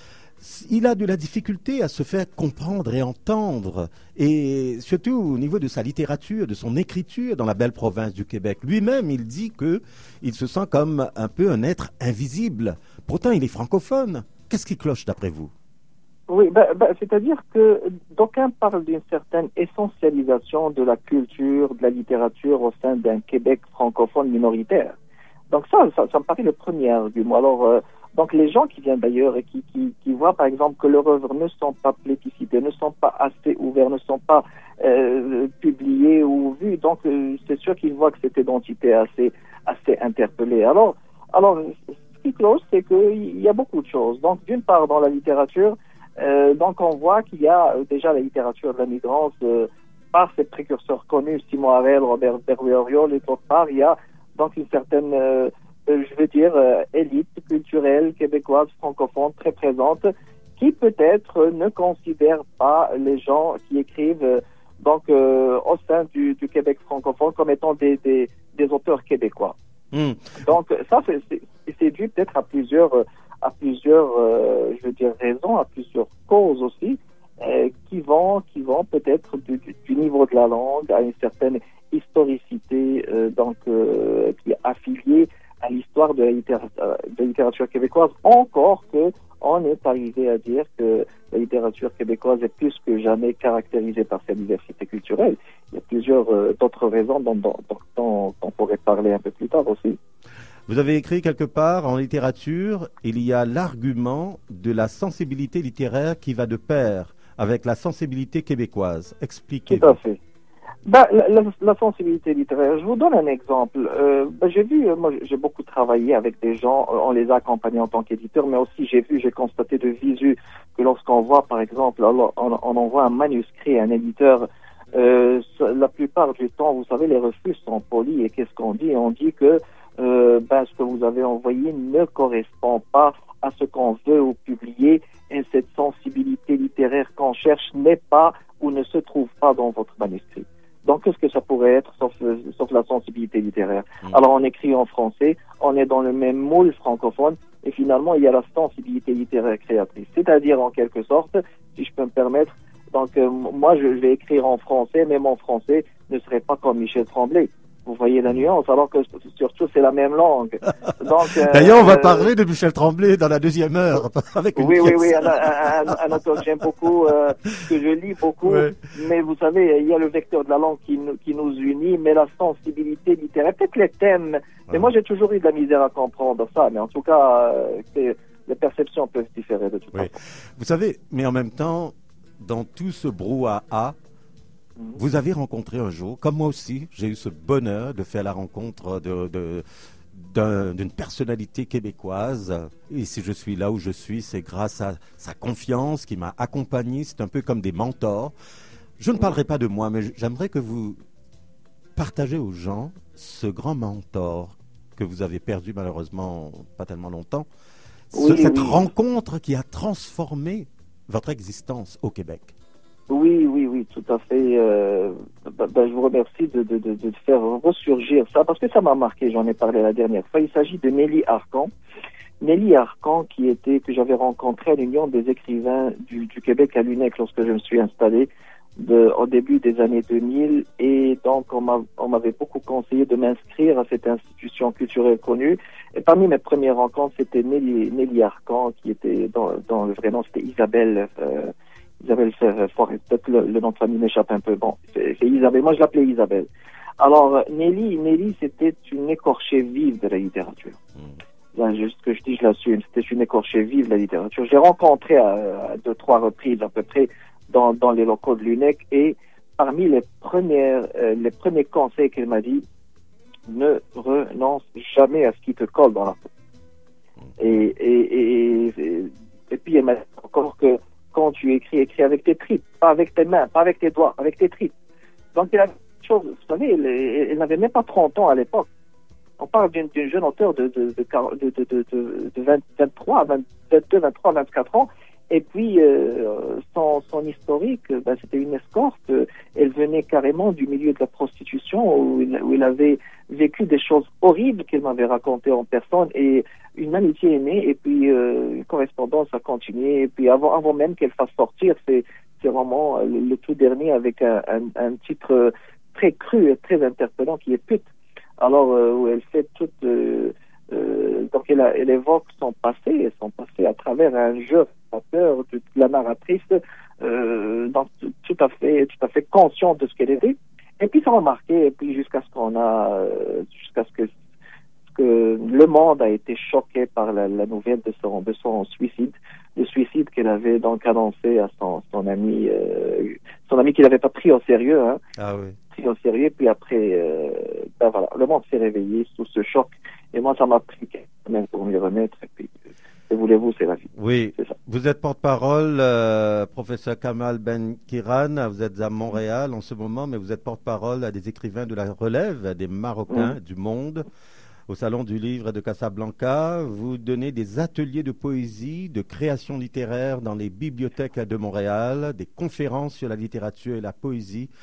il a de la difficulté à se faire comprendre et entendre, et surtout au niveau de sa littérature, de son écriture dans la belle province du Québec. Lui-même, il dit qu'il se sent comme un peu un être invisible. Pourtant, il est francophone. Qu'est-ce qui cloche d'après vous? Oui, ben, ben, c'est-à-dire que d'aucuns parlent d'une certaine essentialisation de la culture, de la littérature au sein d'un Québec francophone minoritaire. Donc ça, ça, ça me paraît le premier argument. Alors, euh, donc les gens qui viennent d'ailleurs et qui, qui, qui voient par exemple que leurs œuvres ne sont pas plébiscitées, ne sont pas assez ouvertes, ne sont pas euh, publiées ou vues, donc euh, c'est sûr qu'ils voient que cette identité est assez, assez interpellée. Alors, alors, ce qui cloche, c'est qu'il y a beaucoup de choses. Donc d'une part, dans la littérature, Euh, donc on voit qu'il y a euh, déjà la littérature de la migrance euh, par ses précurseurs connus, Simon Harel, Robert Berrueriol, et d'autre part il y a donc une certaine, euh, euh, je veux dire, euh, élite culturelle québécoise francophone très présente, qui peut-être euh, ne considère pas les gens qui écrivent euh, donc euh, au sein du, du Québec francophone comme étant des, des, des auteurs québécois. Mmh. Donc ça c'est, c'est, c'est dû peut-être à plusieurs euh, à plusieurs, euh, je veux dire, raisons, à plusieurs causes aussi, euh, qui vont, qui vont peut-être du, du, du niveau de la langue à une certaine historicité, euh, donc euh, qui est affiliée à l'histoire de la littérature de la littérature québécoise, encore que on est arrivé à dire que la littérature québécoise est plus que jamais caractérisée par sa diversité culturelle. Il y a plusieurs euh, d'autres raisons dont, dont, dont on pourrait parler un peu plus tard aussi. Vous avez écrit quelque part, en littérature, il y a l'argument de la sensibilité littéraire qui va de pair avec la sensibilité québécoise. Expliquez-vous. Tout à fait. Ben, la, la, la sensibilité littéraire, je vous donne un exemple. Euh, ben, j'ai vu, moi j'ai beaucoup travaillé avec des gens, euh, on les a accompagnés en tant qu'éditeurs, mais aussi j'ai vu, j'ai constaté de visu que lorsqu'on voit, par exemple, on, on, on envoie un manuscrit à un éditeur, euh, la plupart du temps, vous savez, les refus sont polis et qu'est-ce qu'on dit? On dit que euh, ben, ce que vous avez envoyé ne correspond pas à ce qu'on veut ou publier et cette sensibilité littéraire qu'on cherche n'est pas ou ne se trouve pas dans votre manuscrit. Donc, qu'est-ce que ça pourrait être, sauf, sauf la sensibilité littéraire? Mmh. Alors, on écrit en français, on est dans le même moule francophone, et finalement, il y a la sensibilité littéraire créatrice. C'est-à-dire, en quelque sorte, si je peux me permettre, donc, euh, moi, je vais écrire en français, mais mon français ne serait pas comme Michel Tremblay. Vous voyez la nuance, alors que surtout c'est la même langue. Donc, euh, d'ailleurs, on va euh, parler de Michel Tremblay dans la deuxième heure avec une Oui, pièce. oui, oui, un, un, un, un auteur que j'aime beaucoup, euh, que je lis beaucoup. Ouais. Mais vous savez, il y a le vecteur de la langue qui, qui nous unit, mais la sensibilité littéraire, peut-être les thèmes. Ouais. Mais moi, j'ai toujours eu de la misère à comprendre ça. Mais en tout cas, euh, les perceptions peuvent différer de toute oui. façon. Vous savez, mais en même temps, dans tout ce brouhaha, vous avez rencontré un jour, comme moi aussi, j'ai eu ce bonheur de faire la rencontre de, de, d'un, d'une personnalité québécoise. Et si je suis là où je suis, c'est grâce à sa confiance qui m'a accompagné. C'est un peu comme des mentors. Je ne parlerai pas de moi, mais j'aimerais que vous partagez aux gens ce grand mentor que vous avez perdu malheureusement pas tellement longtemps. Ce, oui, cette oui. rencontre qui a transformé votre existence au Québec. Oui, oui, oui, tout à fait. Euh, bah, bah, je vous remercie de, de, de, de faire ressurgir ça, parce que ça m'a marqué, j'en ai parlé la dernière fois. Il s'agit de Nelly Arcan. Nelly Arcan, qui était, que j'avais rencontré à l'Union des écrivains du, du Québec à l'U N E C lorsque je me suis installé de, au début des années deux mille. Et donc, on, m'a, on m'avait beaucoup conseillé de m'inscrire à cette institution culturelle connue. Et parmi mes premières rencontres, c'était Nelly, Nelly Arcan, qui était, dans, dans le vrai nom, c'était Isabelle, euh, Isabelle Forest, peut-être le, le nom de famille m'échappe un peu. Bon, c'est, c'est Isabelle. Moi, je l'appelais Isabelle. Alors, Nelly, Nelly, c'était une écorchée vive de la littérature. Mmh. Là, juste que je dis, je l'assume. C'était une écorchée vive de la littérature. Je l'ai rencontrée à, à deux, trois reprises à peu près dans, dans les locaux de l'U N E C et parmi les premières, euh, les premiers conseils qu'elle m'a dit, ne renonce jamais à ce qui te colle dans la peau. Mmh. Et, et, et, et, et puis, elle m'a dit encore que quand tu écris, écris avec tes tripes, pas avec tes mains, pas avec tes doigts, avec tes tripes. Donc, il y a une chose, vous savez, elle, elle n'avait même pas trente ans à l'époque. On parle d'une, d'une jeune auteure de, de, de, de, de, de, de vingt, vingt-trois, vingt-deux, vingt-trois, vingt-quatre ans. Et puis, euh, son, son historique, ben, c'était une escorte. Elle venait carrément du milieu de la prostitution où il, où il avait vécu des choses horribles qu'elle m'avait racontées en personne. Et une amitié est née et puis euh, une correspondance a continué. Et puis avant, avant même qu'elle fasse sortir, c'est, c'est vraiment le, le tout dernier avec un, un, un titre très cru et très interpellant qui est Pute. Alors, euh, où elle fait toute... Euh, euh, donc, elle, a, elle évoque son passé, son passé à travers un jeu de la narratrice, euh, donc tout à fait, tout à fait consciente de ce qu'elle était. Et puis ça m'a marqué, et puis jusqu'à ce qu'on a, euh, jusqu'à ce que, que le monde a été choqué par la, la nouvelle de son, de son suicide, le suicide qu'elle avait donc annoncé à son, son ami, euh, son ami qu'il n'avait pas pris au sérieux, hein. Ah oui. Pris au sérieux, puis après, euh, ben voilà, le monde s'est réveillé sous ce choc, et moi ça m'a pris quelques semaines pour m'y remettre, et puis. Et voulez-vous, c'est la vie. Oui, c'est ça. Vous êtes porte-parole, euh, professeur Kamal Ben Kiran, vous êtes à Montréal en ce moment, mais vous êtes porte-parole à des écrivains de la relève, des Marocains mmh. du monde, au Salon du Livre de Casablanca. Vous donnez des ateliers de poésie, de création littéraire dans les bibliothèques de Montréal, des conférences sur la littérature et la poésie.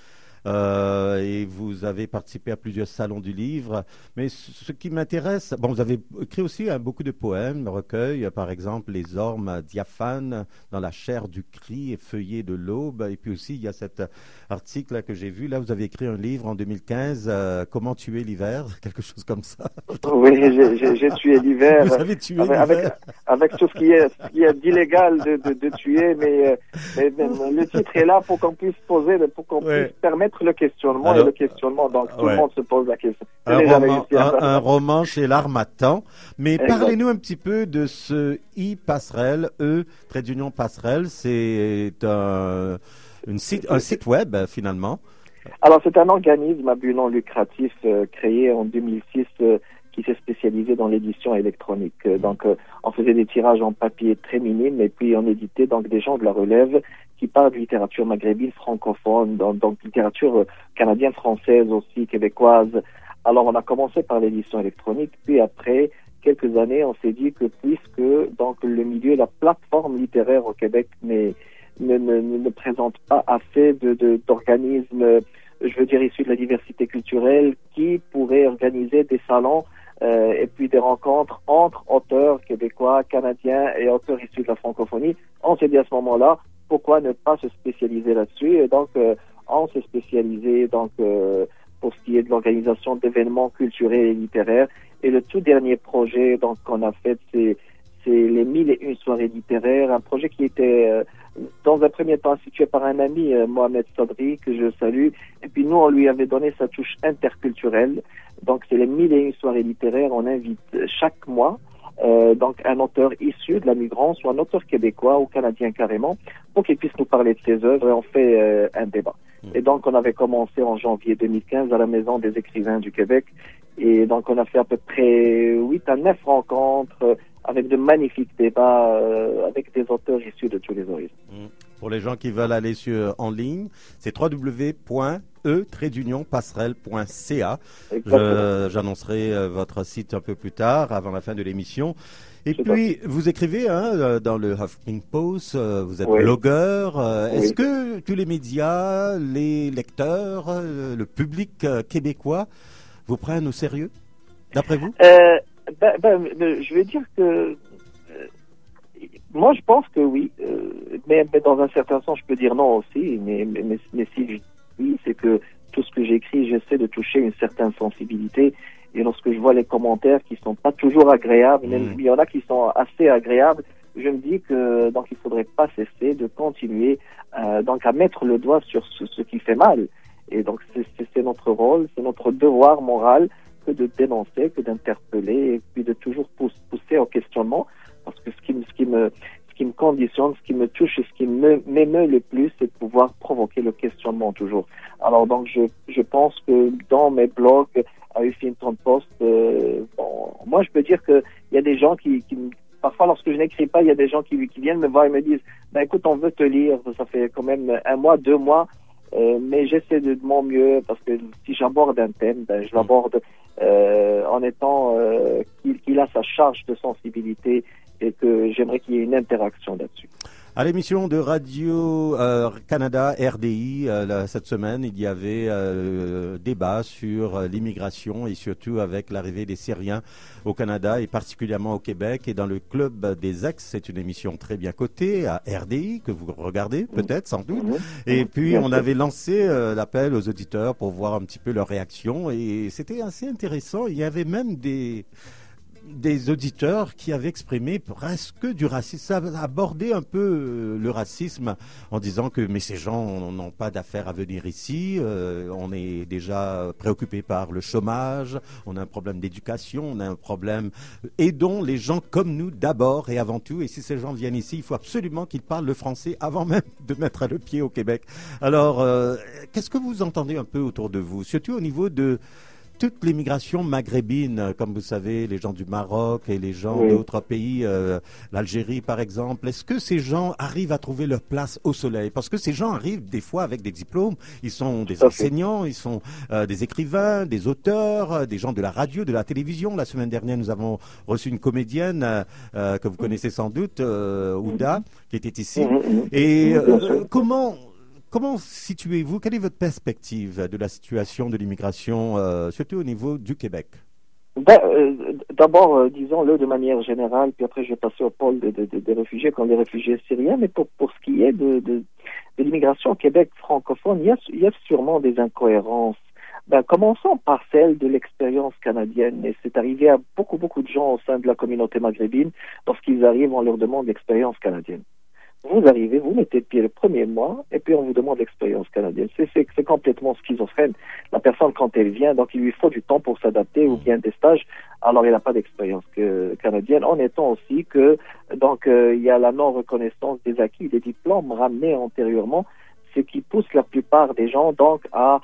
euh, et vous avez participé à plusieurs salons du livre. Mais ce, ce qui m'intéresse, bon, vous avez écrit aussi hein, beaucoup de poèmes, recueils, par exemple Les ormes diaphanes dans la chair du cri et feuillé de l'aube. Et puis aussi, il y a cet article là, que j'ai vu. Là, vous avez écrit un livre en deux mille quinze, euh, Comment tuer l'hiver, quelque chose comme ça. Oui, j'ai, j'ai, j'ai tué l'hiver. Vous avez tué avec, l'hiver. Avec, avec tout ce qui est, ce qui est d'illégal de, de, de tuer, mais, mais, mais le titre est là pour qu'on puisse poser, pour qu'on ouais. puisse permettre le questionnement. Alors, et le questionnement, donc tout ouais. le monde se pose la question. Un roman, un, un roman chez l'Harmattan. Mais exact. Parlez-nous un petit peu de ce e-passerelle, E, trait d'union passerelle. C'est un, une site, un site web, finalement. Alors, c'est un organisme à but non lucratif euh, créé en deux mille six euh, qui s'est spécialisé dans l'édition électronique. Euh, donc, euh, on faisait des tirages en papier très minimes et puis on éditait donc des gens de la relève qui parlent de littérature maghrébine francophone, donc, donc littérature euh, canadienne, française aussi, québécoise. Alors, on a commencé par l'édition électronique, puis après quelques années, on s'est dit que puisque donc le milieu, la plateforme littéraire au Québec n'est Ne, ne, ne présente pas assez de, de, d'organismes, je veux dire, issus de la diversité culturelle, qui pourraient organiser des salons euh, et puis des rencontres entre auteurs québécois, canadiens et auteurs issus de la francophonie. On s'est dit à ce moment-là, pourquoi ne pas se spécialiser là-dessus? Et donc, euh, on s'est spécialisé donc euh, pour ce qui est de l'organisation d'événements culturels et littéraires. Et le tout dernier projet donc qu'on a fait, c'est c'est les mille et une soirées littéraires, un projet qui était euh, dans un premier temps institué par un ami, euh, Mohamed Sadri, que je salue. Et puis nous, on lui avait donné sa touche interculturelle. Donc c'est les mille et une soirées littéraires. On invite chaque mois euh, donc un auteur issu de la migrance ou un auteur québécois ou canadien carrément pour qu'il puisse nous parler de ses œuvres et on fait euh, un débat. Et donc on avait commencé en janvier deux mille quinze à la Maison des écrivains du Québec. Et donc on a fait à peu près huit à neuf rencontres avec de magnifiques débats, euh, avec des auteurs issus de tous les horizons. Mmh. Pour les gens qui veulent aller sur, en ligne, c'est w w w point e trait d'union passerelle point c a. Je, j'annoncerai euh, votre site un peu plus tard, avant la fin de l'émission. Et c'est puis, ça. Vous écrivez hein, dans le Huffington Post, euh, vous êtes oui. blogueur. Euh, oui. Est-ce que tous les médias, les lecteurs, euh, le public euh, québécois vous prennent au sérieux, d'après vous? euh... Ben, ben, je vais dire que euh, moi je pense que oui, euh, mais, mais dans un certain sens je peux dire non aussi, mais, mais, mais, mais si je dis oui, c'est que tout ce que j'écris, j'essaie de toucher une certaine sensibilité et lorsque je vois les commentaires qui sont pas toujours agréables, même mmh. il y en a qui sont assez agréables, je me dis que donc il faudrait pas cesser de continuer euh, donc à mettre le doigt sur ce, ce qui fait mal et donc c'est, c'est, c'est notre rôle, c'est notre devoir moral que de dénoncer, que d'interpeller et puis de toujours pousser au questionnement parce que ce qui, ce qui me ce qui me conditionne, ce qui me touche et ce qui me, m'émeut le plus, c'est de pouvoir provoquer le questionnement toujours. Alors donc je, je pense que dans mes blogs à Huffington Post, euh, bon, moi je peux dire que il y a des gens qui, qui parfois lorsque je n'écris pas, il y a des gens qui, qui viennent me voir et me disent ben écoute, on veut te lire, ça fait quand même un mois, deux mois. Euh, mais j'essaie de, de mon mieux parce que si j'aborde un thème, ben, je l'aborde euh, en étant euh, qu'il, qu'il a sa charge de sensibilité et que j'aimerais qu'il y ait une interaction là-dessus. À l'émission de Radio euh, Canada R D I, euh, là, cette semaine, il y avait euh, débat sur euh, l'immigration et surtout avec l'arrivée des Syriens au Canada et particulièrement au Québec. Et dans le Club des Ex, c'est une émission très bien cotée à R D I que vous regardez peut-être, sans doute. Et puis, on avait lancé euh, l'appel aux auditeurs pour voir un petit peu leur réaction et c'était assez intéressant. Il y avait même des... des auditeurs qui avaient exprimé presque du racisme, ça a abordé un peu le racisme en disant que mais ces gens n'ont pas d'affaires à venir ici, euh, on est déjà préoccupé par le chômage, on a un problème d'éducation, on a un problème, aidons les gens comme nous d'abord et avant tout, et si ces gens viennent ici, il faut absolument qu'ils parlent le français avant même de mettre le pied au Québec. Alors, euh, qu'est-ce que vous entendez un peu autour de vous, surtout au niveau de toute l'immigration maghrébine, comme vous savez, les gens du Maroc et les gens oui. d'autres pays, euh, l'Algérie par exemple, est-ce que ces gens arrivent à trouver leur place au soleil? Parce que ces gens arrivent des fois avec des diplômes, ils sont des enseignants, ils sont euh, des écrivains, des auteurs, des gens de la radio, de la télévision. La semaine dernière, nous avons reçu une comédienne euh, que vous connaissez sans doute, euh, Ouda, qui était ici. Et euh, comment... comment situez-vous, quelle est votre perspective de la situation de l'immigration, euh, surtout au niveau du Québec? Ben, euh, d'abord, euh, disons-le de manière générale, puis après je vais passer au pôle de, de, de, des réfugiés, comme les réfugiés syriens, mais pour, pour ce qui est de, de, de l'immigration au Québec francophone, il y a, il y a sûrement des incohérences. Ben, commençons par celle de l'expérience canadienne, et c'est arrivé à beaucoup, beaucoup de gens au sein de la communauté maghrébine. Lorsqu'ils arrivent, on leur demande l'expérience canadienne. Vous arrivez, vous mettez de pied le premier mois, et puis on vous demande l'expérience canadienne. C'est, c'est, c'est complètement schizophrène. La personne, quand elle vient, donc il lui faut du temps pour s'adapter, ou bien des stages, alors il n'a pas d'expérience que, canadienne. En étant aussi que, donc, euh, il y a la non-reconnaissance des acquis, des diplômes ramenés antérieurement, ce qui pousse la plupart des gens, donc, à,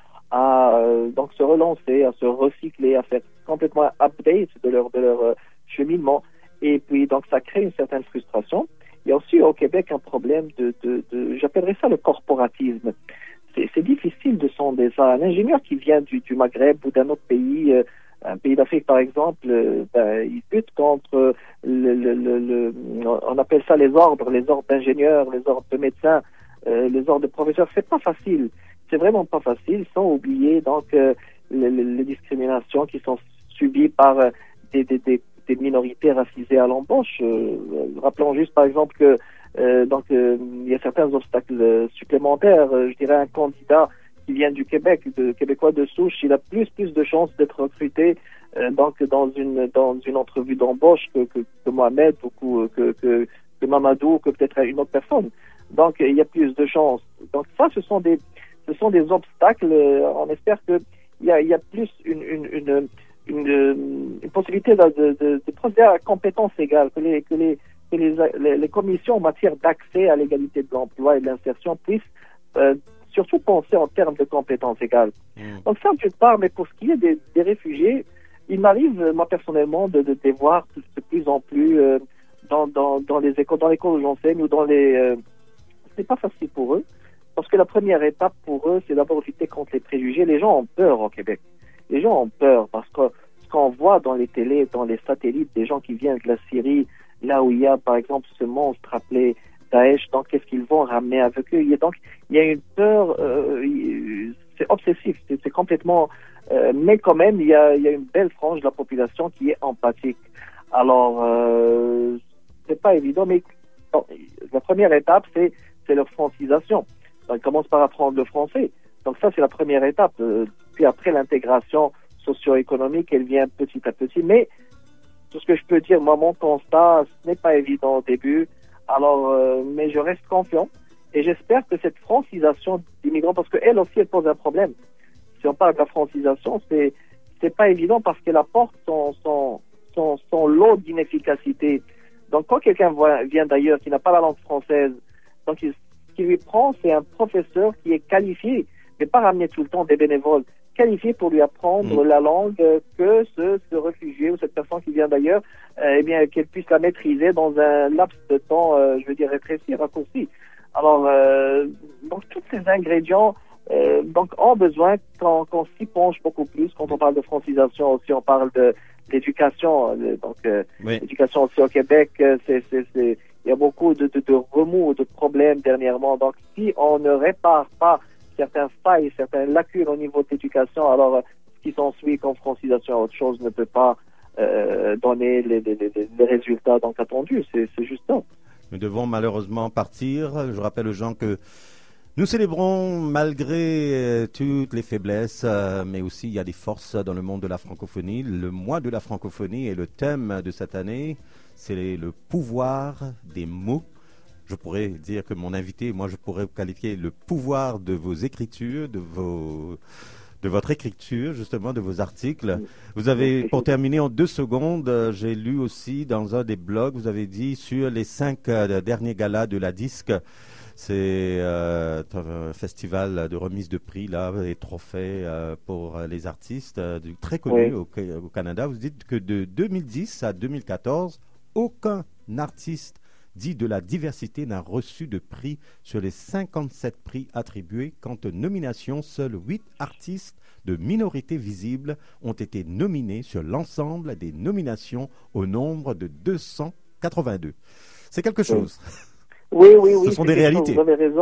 à euh, donc se relancer, à se recycler, à faire complètement un update de leur, de leur euh, cheminement. Et puis, donc, ça crée une certaine frustration. Il y a aussi au Québec un problème de, de, de j'appellerais ça le corporatisme. C'est, c'est difficile de sonder ça. Un ingénieur qui vient du, du Maghreb ou d'un autre pays, euh, un pays d'Afrique par exemple, euh, ben, il lutte contre le, le, le, le, on appelle ça les ordres, les ordres d'ingénieurs, les ordres de médecins, euh, les ordres de professeurs. C'est pas facile. C'est vraiment pas facile, sans oublier donc euh, les, les discriminations qui sont subies par euh, des, des, des des minorités racisées à l'embauche. Euh, rappelons juste par exemple que euh, donc euh, il y a certains obstacles supplémentaires. Euh, je dirais un candidat qui vient du Québec, de Québécois de souche, il a plus plus de chances d'être recruté euh, donc dans une dans une entrevue d'embauche que, que, que Mohamed ou que, que que Mamadou ou que peut-être une autre personne. Donc il y a plus de chances. Donc ça, ce sont des ce sont des obstacles. On espère que il y a il y a plus une une, une Une, une possibilité de, de, de, de procéder à compétences égales, que les, que les, que les, les, les commissions en matière d'accès à l'égalité de l'emploi et de l'insertion puissent euh, surtout penser en termes de compétences égales. Mmh. Donc ça, d'une part, mais pour ce qui est des, des réfugiés, il m'arrive, moi personnellement, de, de les voir de plus en plus euh, dans, dans, dans les écoles, dans l'école où j'enseigne ou dans les... Euh, c'est pas facile pour eux, parce que la première étape pour eux, c'est d'abord lutter contre les préjugés. Les gens ont peur au Québec. Les gens ont peur parce que ce qu'on voit dans les télés, dans les satellites, des gens qui viennent de la Syrie, là où il y a par exemple ce monstre appelé Daesh, donc qu'est-ce qu'ils vont ramener avec eux? Il y a donc il y a une peur, euh, c'est obsessif, c'est, c'est complètement, euh, mais quand même il y a il y a une belle frange de la population qui est empathique. Alors euh, c'est pas évident, mais bon, la première étape c'est c'est leur francisation. Donc, ils commencent par apprendre le français. Donc ça c'est la première étape. Euh, Puis après, l'intégration socio-économique, elle vient petit à petit. Mais tout ce que je peux dire, moi, mon constat, ce n'est pas évident au début. Alors, euh, mais je reste confiant. Et j'espère que cette francisation d'immigrants, parce qu'elle aussi, elle pose un problème. Si on parle de la francisation, c'est c'est pas évident parce qu'elle apporte son, son, son, son lot d'inefficacité. Donc, quand quelqu'un vient d'ailleurs, qui n'a pas la langue française, donc il, ce qu'il lui prend, c'est un professeur qui est qualifié, mais pas ramener tout le temps des bénévoles, qualifié pour lui apprendre mmh. la langue que ce, ce réfugié ou cette personne qui vient d'ailleurs, euh, eh bien, qu'elle puisse la maîtriser dans un laps de temps, euh, je veux dire, rétréci, raccourci. Alors, euh, donc, tous ces ingrédients euh, donc, ont besoin qu'on, qu'on s'y penche beaucoup plus. Quand on parle de francisation aussi, on parle de l'éducation. Donc, euh, oui. L'éducation aussi au Québec, c'est, c'est, c'est, il y a beaucoup de, de, de remous, de problèmes dernièrement. Donc, si on ne répare pas certaines failles, certaines lacunes au niveau de l'éducation, alors ce qui s'ensuit comme francisation à autre chose ne peut pas euh, donner les, les, les, les résultats donc attendus. C'est, c'est juste ça. Nous devons malheureusement partir. Je rappelle aux gens que nous célébrons malgré euh, toutes les faiblesses, euh, mais aussi il y a des forces dans le monde de la francophonie. Le mois de la francophonie et le thème de cette année, c'est le pouvoir des mots. Je pourrais dire que mon invité, moi je pourrais qualifier le pouvoir de vos écritures, de vos, de votre écriture justement, de vos articles. Vous avez, pour terminer en deux secondes, euh, j'ai lu aussi dans un des blogs, vous avez dit sur les cinq euh, derniers galas de la disque, c'est euh, un festival de remise de prix là, et trophées euh, pour les artistes euh, très connus oui. au, au Canada. Vous dites que de deux mille dix à deux mille quatorze, aucun artiste dit de la diversité n'a reçu de prix sur les cinquante-sept prix attribués. Quant aux nominations, seuls huit artistes de minorités visibles ont été nominés sur l'ensemble des nominations au nombre de deux cent quatre-vingt-deux. C'est quelque chose. Oui, oui, oui. Ce sont des réalités. Chose, vous avez raison.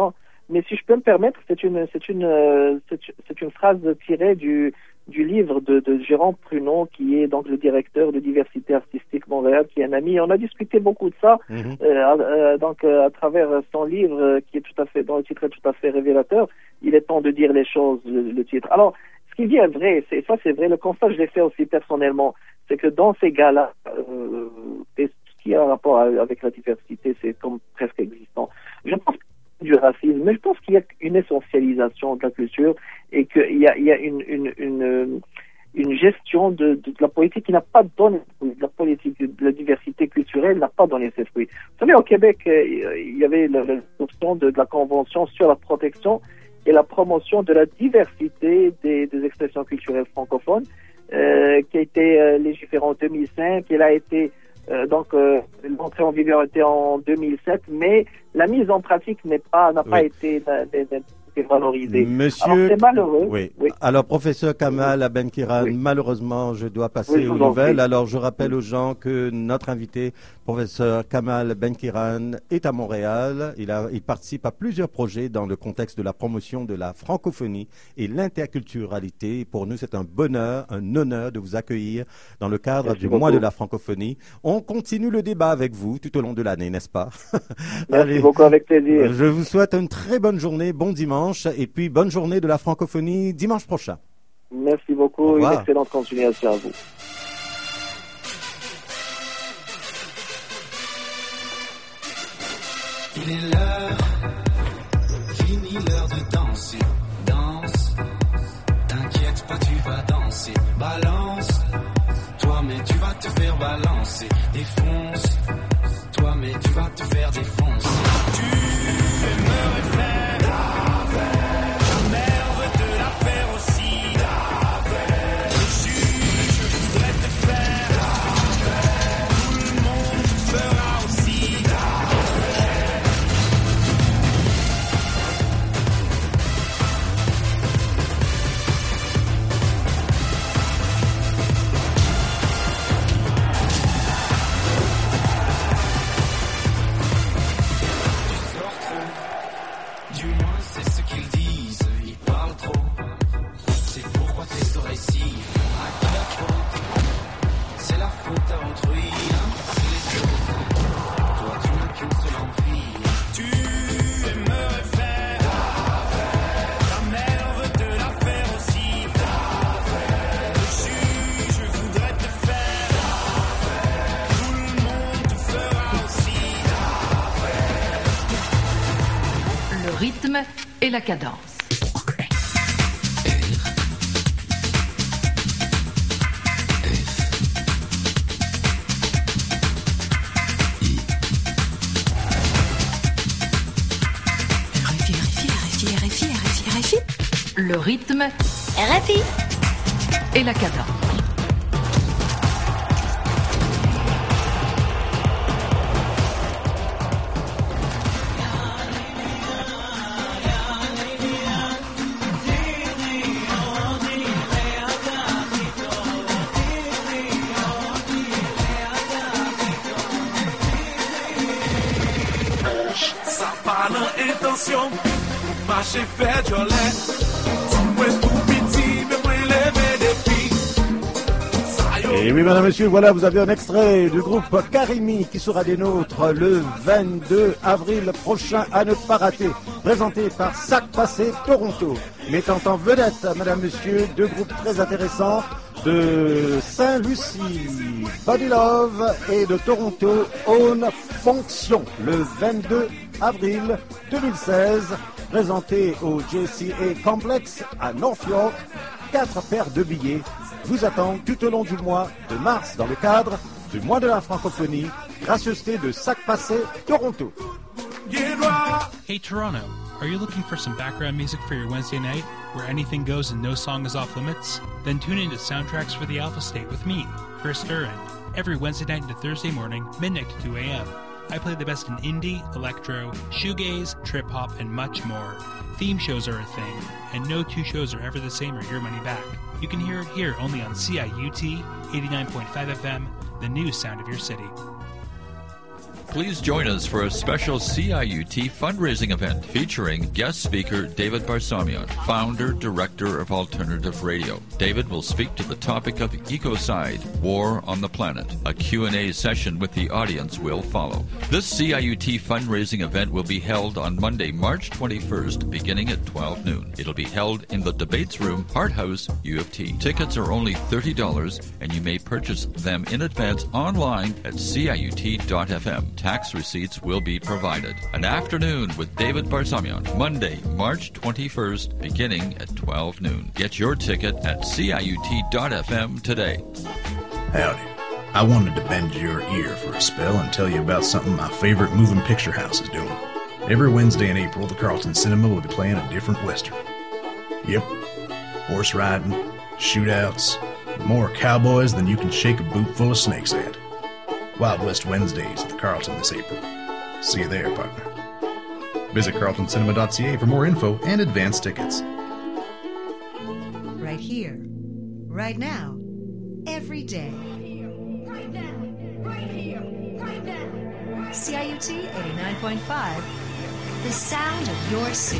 Mais si je peux me permettre, c'est une, c'est une, euh, c'est, c'est une phrase tirée du, du livre de, de Jérôme Pruneau, qui est donc le directeur de Diversité Artistique Montréal, qui est un ami. On a discuté beaucoup de ça, mm-hmm. euh, euh, donc euh, à travers son livre, euh, qui est tout à fait, dont le titre est tout à fait révélateur. Il est temps de dire les choses, le, le titre. Alors, ce qui vient vrai, c'est ça, c'est vrai. Le constat, je l'ai fait aussi personnellement, c'est que dans ces galas, euh, et ce qui a un rapport avec la diversité, c'est comme presque existant. Je pense du racisme, mais je pense qu'il y a une essentialisation de la culture et qu'il y a, il y a une, une, une, une gestion de, de, de la politique qui n'a pas donné, la politique de la diversité culturelle n'a pas donné ses fruits. Vous savez, au Québec, il y avait l'option de, de la Convention sur la protection et la promotion de la diversité des, des expressions culturelles francophones, euh, qui a été euh, légiférée en deux mille cinq, elle a été Euh, donc, euh, l'entrée en vigueur était en deux mille sept, mais la mise en pratique n'est pas, n'a pas oui. été, n'a, n'a, valorisée. Monsieur... Alors, c'est malheureux. Oui. oui. Alors, professeur Kamal Abenkiran, oui. malheureusement, je dois passer oui, aux nouvelles. Alors, je rappelle oui. aux gens que notre invité, professeur Kamal Abenkiran, est à Montréal. Il, a, il participe à plusieurs projets dans le contexte de la promotion de la francophonie et l'interculturalité. Pour nous, c'est un bonheur, un honneur de vous accueillir dans le cadre Merci du beaucoup. mois de la francophonie. On continue le débat avec vous tout au long de l'année, n'est-ce pas? Merci Allez. beaucoup, avec plaisir. Je vous souhaite une très bonne journée, bon dimanche, et puis bonne journée de la francophonie dimanche prochain. Merci beaucoup, une excellente continuation à vous. Il est l'heure, fini l'heure de danser, danse, t'inquiète pas, tu vas danser, balance, toi mais tu vas te faire balancer, défonce, toi mais tu vas te faire défoncer. Tu aimerais faire la fête, ta mère veut te la faire aussi, la fête, je juge, je voudrais te faire la fête, tout le monde te fera aussi la fête. Et la cadence. Le rythme, R F I et la cadence. Marcher fait jolé, tout est tout petit, mais moi lever des filles. Et oui, madame, monsieur, voilà, vous avez un extrait du groupe Karimi qui sera des nôtres le vingt-deux avril prochain à ne pas rater. Présenté par Sac Passé Toronto. Mettant en vedette, madame, monsieur, deux groupes très intéressants de Saint-Lucie, Body Love, et de Toronto, Own Fonction, le vingt-deux avril deux mille seize. Présenté au J C A Complex à North York. Quatre paires de billets vous attendent tout au long du mois de mars dans le cadre du mois de la francophonie. Gracieuseté de Sac Passé Toronto. Hey Toronto, are you looking for some background music for your Wednesday night where anything goes and no song is off limits? Then tune in to Soundtracks for the Alpha State with me, Chris Duran, every Wednesday night into Thursday morning, midnight to two a.m. I play the best in indie, electro, shoegaze, trip-hop, and much more. Theme shows are a thing, and no two shows are ever the same or your money back. You can hear it here only on C I U T eighty-nine point five F M, the new sound of your city. Please join us for a special C I U T fundraising event featuring guest speaker David Barsamian, founder, director of Alternative Radio. David will speak to the topic of ecocide, war on the planet. A Q and A session with the audience will follow. This C I U T fundraising event will be held on Monday, March twenty-first, beginning at twelve noon. It'll be held in the Debates Room, Hart House, U of T. Tickets are only thirty dollars, and you may purchase them in advance online at C I U T dot F M. Tax receipts will be provided. An afternoon with David Barsamian, Monday, March twenty-first, beginning at twelve noon. Get your ticket at C I U T dot F M today. Howdy. I wanted to bend your ear for a spell and tell you about something my favorite moving picture house is doing. Every Wednesday in April, the Carlton Cinema will be playing a different Western. Yep, horse riding, shootouts, more cowboys than you can shake a boot full of snakes at. Wild West Wednesdays at the Carlton this April. See you there, partner. Visit carlton cinema dot c a for more info and advance tickets. Right here, right now, every day. Right now, right here, right now. C I U T eighty-nine point five, the sound of your city.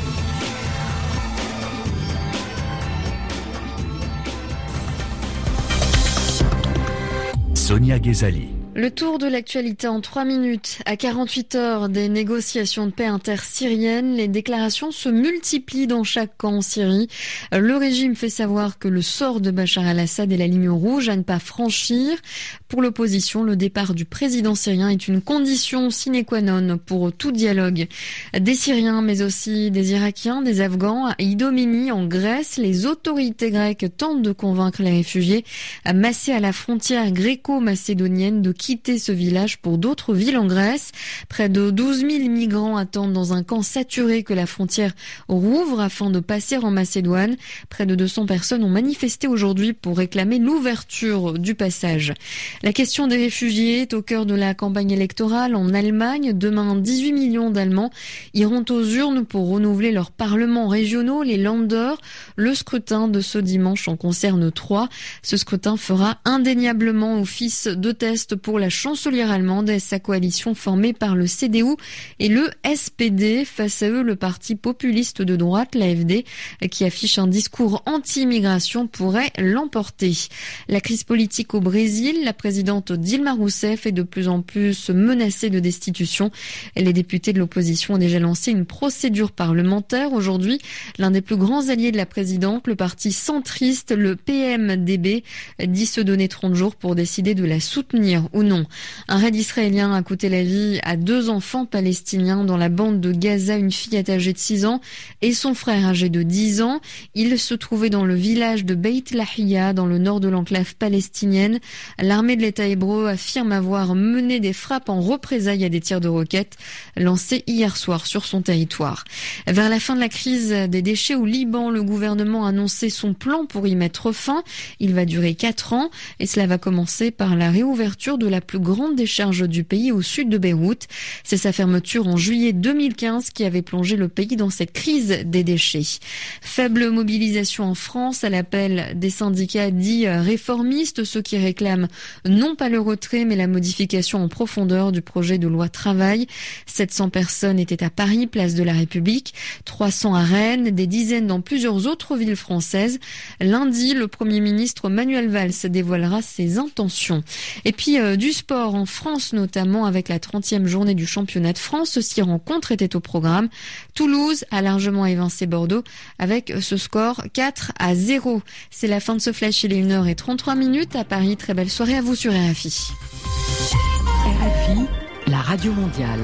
Sonia Ghezali. Le tour de l'actualité en trois minutes. À quarante-huit heures des négociations de paix intersyriennes, les déclarations se multiplient dans chaque camp en Syrie. Le régime fait savoir que le sort de Bachar al-Assad est la ligne rouge à ne pas franchir. Pour l'opposition, le départ du président syrien est une condition sine qua non pour tout dialogue. Des Syriens, mais aussi des Irakiens, des Afghans, à Idomeni, en Grèce, les autorités grecques tentent de convaincre les réfugiés massés à la frontière gréco-macédonienne de quitter ce village pour d'autres villes en Grèce. Près de douze mille migrants attendent dans un camp saturé que la frontière rouvre afin de passer en Macédoine. Près de deux cents personnes ont manifesté aujourd'hui pour réclamer l'ouverture du passage. La question des réfugiés est au cœur de la campagne électorale en Allemagne. Demain, dix-huit millions d'Allemands iront aux urnes pour renouveler leurs parlements régionaux, les Länder. Le scrutin de ce dimanche en concerne trois. Ce scrutin fera indéniablement office de test pour la chancelière allemande et sa coalition formée par le C D U et le S P D. Face à eux, le parti populiste de droite, l'A F D, qui affiche un discours anti-immigration, pourrait l'emporter. La crise politique au Brésil, la présidente Dilma Rousseff est de plus en plus menacée de destitution. Les députés de l'opposition ont déjà lancé une procédure parlementaire. Aujourd'hui, l'un des plus grands alliés de la présidente, le parti centriste, le P M D B, dit se donner trente jours pour décider de la soutenir ou non. Un raid israélien a coûté la vie à deux enfants palestiniens dans la bande de Gaza, une fillette âgée de six ans et son frère âgé de dix ans. Ils se trouvaient dans le village de Beit Lahiya, dans le nord de l'enclave palestinienne. L'armée de l'État hébreu affirme avoir mené des frappes en représailles à des tirs de roquettes lancés hier soir sur son territoire. Vers la fin de la crise des déchets au Liban, le gouvernement a annoncé son plan pour y mettre fin. Il va durer quatre ans et cela va commencer par la réouverture de la plus grande décharge du pays au sud de Beyrouth. C'est sa fermeture en juillet deux mille quinze qui avait plongé le pays dans cette crise des déchets. Faible mobilisation en France à l'appel des syndicats dits réformistes, ceux qui réclament non pas le retrait mais la modification en profondeur du projet de loi travail. sept cents personnes étaient à Paris, place de la République, trois cents à Rennes, des dizaines dans plusieurs autres villes françaises. Lundi, le Premier ministre Manuel Valls dévoilera ses intentions. Et puis euh, du sport en France, notamment avec la trentième journée du championnat de France. Six rencontres étaient au programme. Toulouse a largement évincé Bordeaux avec ce score quatre à zéro. C'est la fin de ce flash, il est une heure trente-trois minutes à Paris. Très belle soirée à vous sur R F I. R F I, la radio mondiale.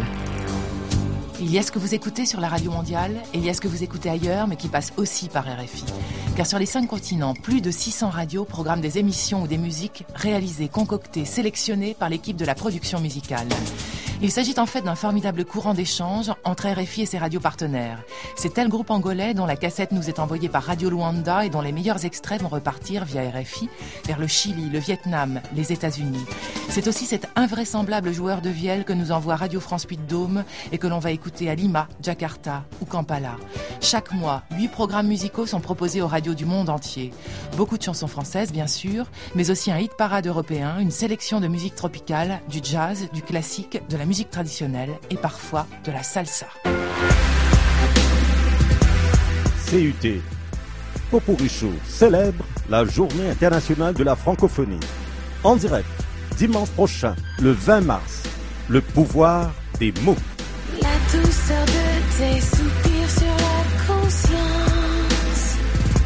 Il y a ce que vous écoutez sur la radio mondiale et il y a ce que vous écoutez ailleurs mais qui passe aussi par R F I. Car sur les cinq continents, plus de six cents radios programment des émissions ou des musiques réalisées, concoctées, sélectionnées par l'équipe de la production musicale. Il s'agit en fait d'un formidable courant d'échange entre R F I et ses radios partenaires. C'est tel groupe angolais dont la cassette nous est envoyée par Radio Luanda et dont les meilleurs extraits vont repartir via R F I vers le Chili, le Vietnam, les États-Unis. C'est aussi cet invraisemblable joueur de vielle que nous envoie Radio France Puy-de-Dôme et que l'on va écouter à Lima, Jakarta ou Kampala. Chaque mois, huit programmes musicaux sont proposés aux radios du monde entier. Beaucoup de chansons françaises, bien sûr, mais aussi un hit parade européen, une sélection de musique tropicale, du jazz, du classique, de la musique musique traditionnelle et parfois de la salsa. C U T. Popuricho célèbre la Journée internationale de la francophonie. En direct, dimanche prochain, le vingt mars, le pouvoir des mots. La douceur de tes soupirs sur la conscience.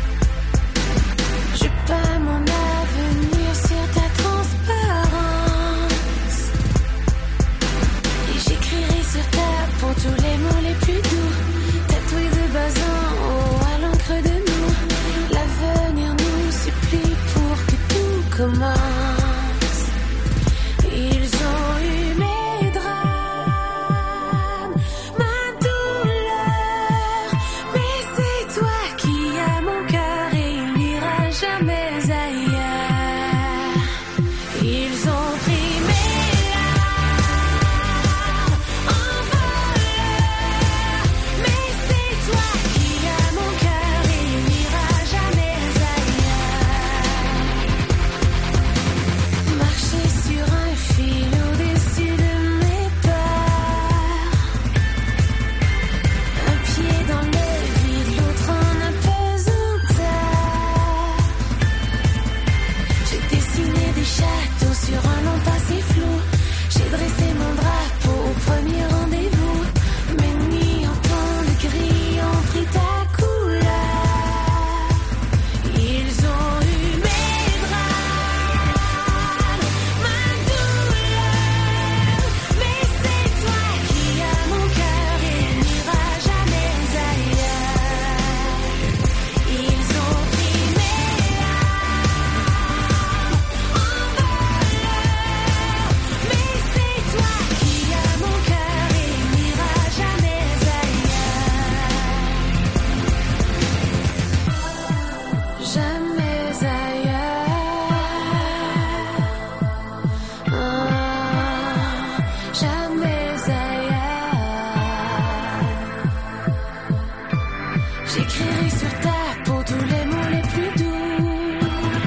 Je peins mon avenir sur ta transparence. Et j'écrirai sur ta peau tous les mots les plus doux, tatoués de bas en haut à l'encre de nous. L'avenir nous supplie pour que tout commence. Ils ont eu mes drames, ma douleur, mais c'est toi qui as mon cœur et il n'ira jamais ailleurs. Ils ont pris mes larmes en voleur, mais c'est toi qui as mon cœur et il n'ira jamais ailleurs. Marcher sur un fil au-dessus de mes peurs, un pied dans le vide, l'autre en apesanteur. J'ai dessiné des châteaux sur un long passé flou. J'ai dressé mon drapeau au premier rendez-vous. Mes nuits en ton de gris ont pris ta couleur. Ils ont eu mes drames, ma douleur, mais c'est toi qui as mon cœur et il n'ira jamais ailleurs. Ils ont pris mes larmes en voleur, mais c'est toi qui as mon cœur et il n'ira jamais ailleurs. Jamais ailleurs. Ah, jamais ailleurs. J'écrirai sur ta peau tous les mots les plus doux,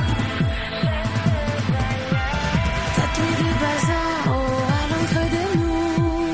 tatoués de bas en haut à l'encre de nous.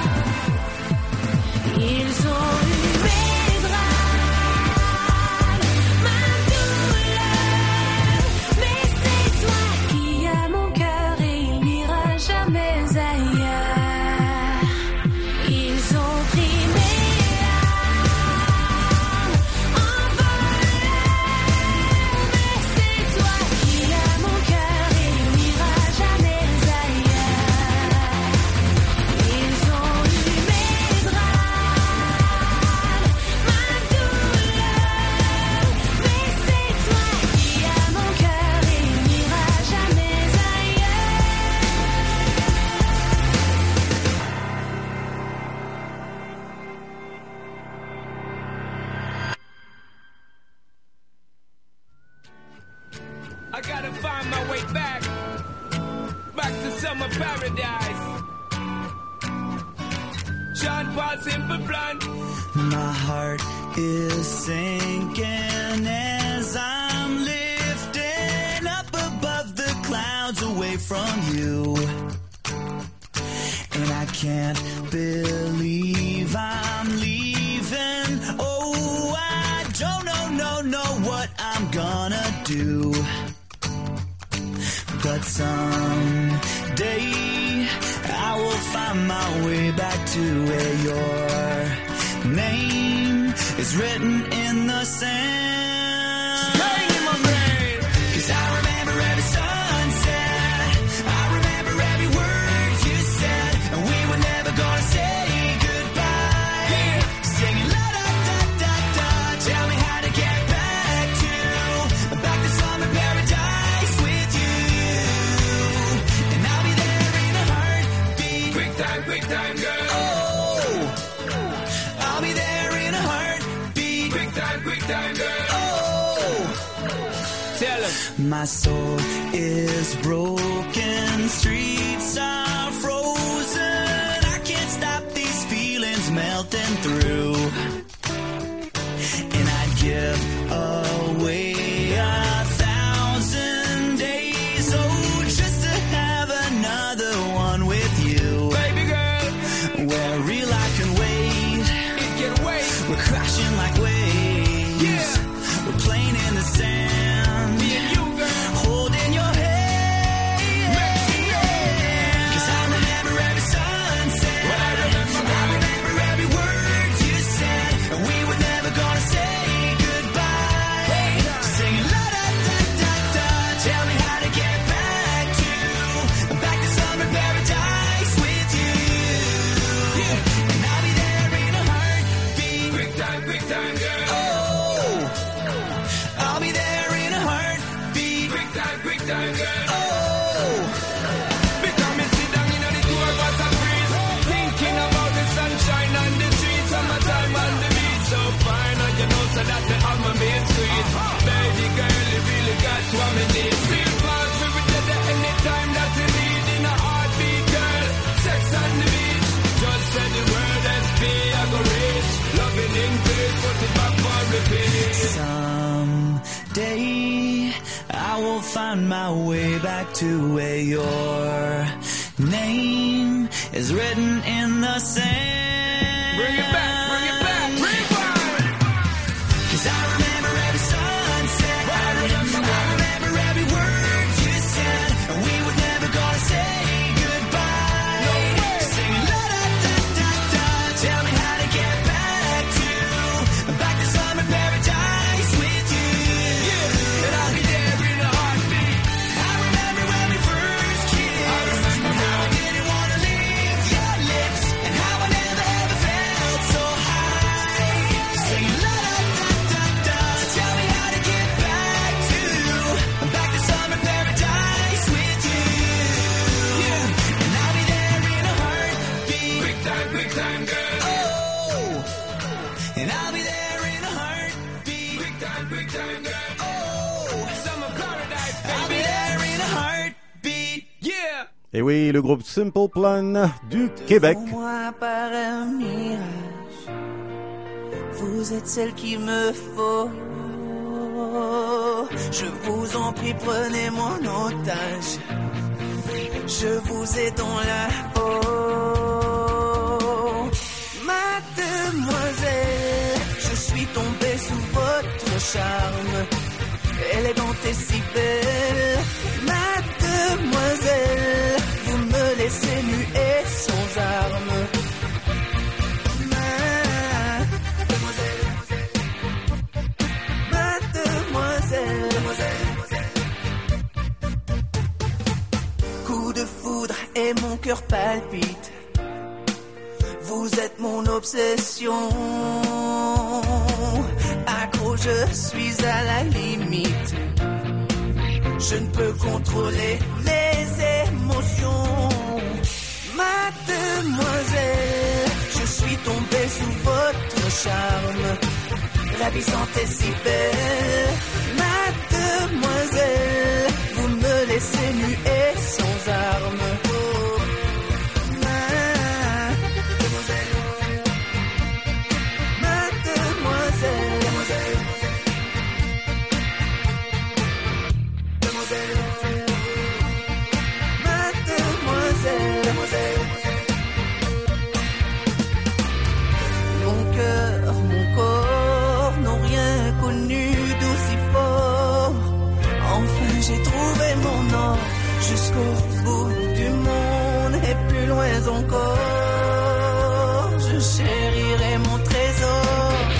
Ils ont eu mes drames, ma douleur, mais c'est toi qui as mon cœur et il n'ira jamais ailleurs. Ils ont pris mes larmes en voleur, mais c'est toi qui as mon cœur et il n'ira jamais ailleurs. Ils ont eu mes drames, ma douleur, mais c'est toi qui as mon cœur et il n'ira jamais ailleurs. I gotta find my way back, back to summer paradise. John Paul Simple Plan. My heart is sinking as I'm lifting up above the clouds away from you. And I can't believe I'm leaving. Oh, I don't know, no, know what I'm gonna do. But someday I will find my way back to where your name is written in the sand. Staying in my brain, 'cause I remember every sunset. I remember every word you said, and we were never gonna say goodbye. Yeah. Singing la da da da da. Tell me how to get back to back to summer paradise with you. And I'll be there in a heartbeat. Quick time, quick time, girl. Oh, I'll be there in a heartbeat. Quick time, quick time, girl. Oh, Tell 'em. my soul is broken, streets are frozen. I can't stop these feelings melting through. And I'd give away a thousand days, oh, just to have another one with you. Baby girl. so that me have my main sweet. Baby girl, you really got what me need. Feel fast, we will get there anytime that you need. In a heartbeat, girl, sex on the beach. Just say the word S P, I go reach. Loving in peace, put it back for repeat. Someday I will find my way back to where your name is written in the sand. Bring it back, bring it back, rewind. 'Cause I remember every sunset, I remember, I remember every word you said, and we were never gonna say goodbye. No way. Singing la da da da da, tell me how to get back to, back to summer paradise with you. Yeah, and I'll be there in a heartbeat. I remember when we first kissed, I remember and how I didn't wanna leave your lips, and how I never ever felt so high. Singing la da da da da, tell me how to get back to, back to summer paradise with you. Yeah, and I'll be there in a heartbeat. Big time, big time, girl. Oh, and I'll be there in a heartbeat. Big time, big time, girl. Oh, Summer paradise, I'll be baby. there in a heartbeat. Yeah. Et oui, le groupe Simple Plan du Québec. Moi par un mirage, vous êtes celle qu'il me faut. Je vous en prie, prenez mon otage. Je vous ai dans la peau. Mademoiselle, je suis tombé sous votre charme. Élégante et si belle. Mademoiselle, vous me laissez nue et sans armes. Mademoiselle, mademoiselle, coup de foudre et mon cœur palpite. Vous êtes mon obsession. Accro, je suis à la limite. Je ne peux contrôler mes émotions. Mademoiselle, je suis tombé sous votre charme. Ravissante et si belle. Mademoiselle, vous me laissez nue et sans armes. Oh, mademoiselle, mademoiselle, mademoiselle, mademoiselle, mademoiselle. Mon cœur, mon corps n'ont rien connu d'aussi fort. Enfin j'ai trouvé mon or jusqu'au bout du monde et plus loin encore. Je chérirai mon trésor.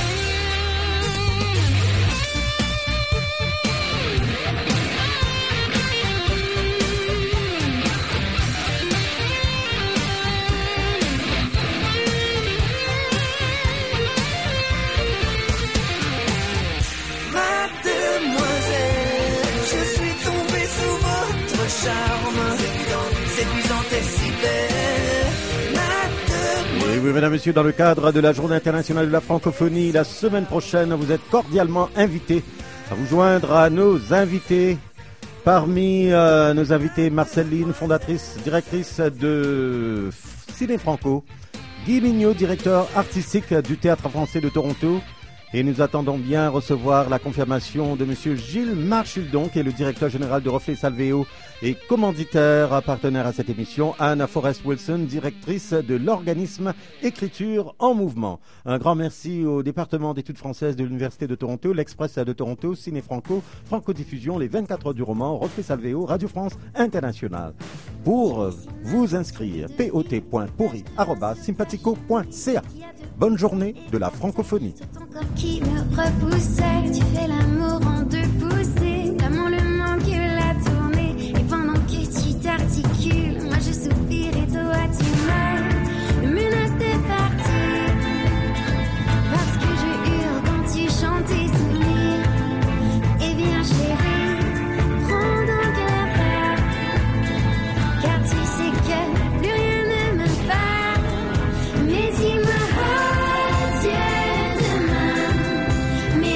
Mademoiselle, je suis tombé sous votre charme. Séduisante et si belle. Mademoiselle. Et oui, mesdames, messieurs, dans le cadre de la Journée internationale de la francophonie, la semaine prochaine, vous êtes cordialement invités à vous joindre à nos invités. Parmi euh, nos invités, Marceline, fondatrice, directrice de Ciné Franco, Guy Mignot, directeur artistique du Théâtre français de Toronto. Et nous attendons bien recevoir la confirmation de monsieur Gilles Marchildon, qui est le directeur général de Reflet Salvéo et commanditaire partenaire à cette émission, Anna Forrest Wilson, directrice de l'organisme Écriture en Mouvement. Un grand merci au département d'études françaises de l'Université de Toronto, l'Express de Toronto, Ciné Franco, Franco-Diffusion, les vingt-quatre heures du roman, Reflet Salvéo, Radio France Internationale. Pour vous inscrire, pot point pourri arobase sympathico point c a. Bonne journée de la francophonie. Qui me repoussait, tu fais l'amour en deux poussées, l'amour le manque la tournée, et pendant que tu t'articules, moi je soupire et toi tu meurs, me menace de partir, parce que je hurle quand tu chantes tes souvenirs. Eh bien chérie, prends donc la part, car tu sais que plus rien ne me part, mais dis-moi adieu demain. Mais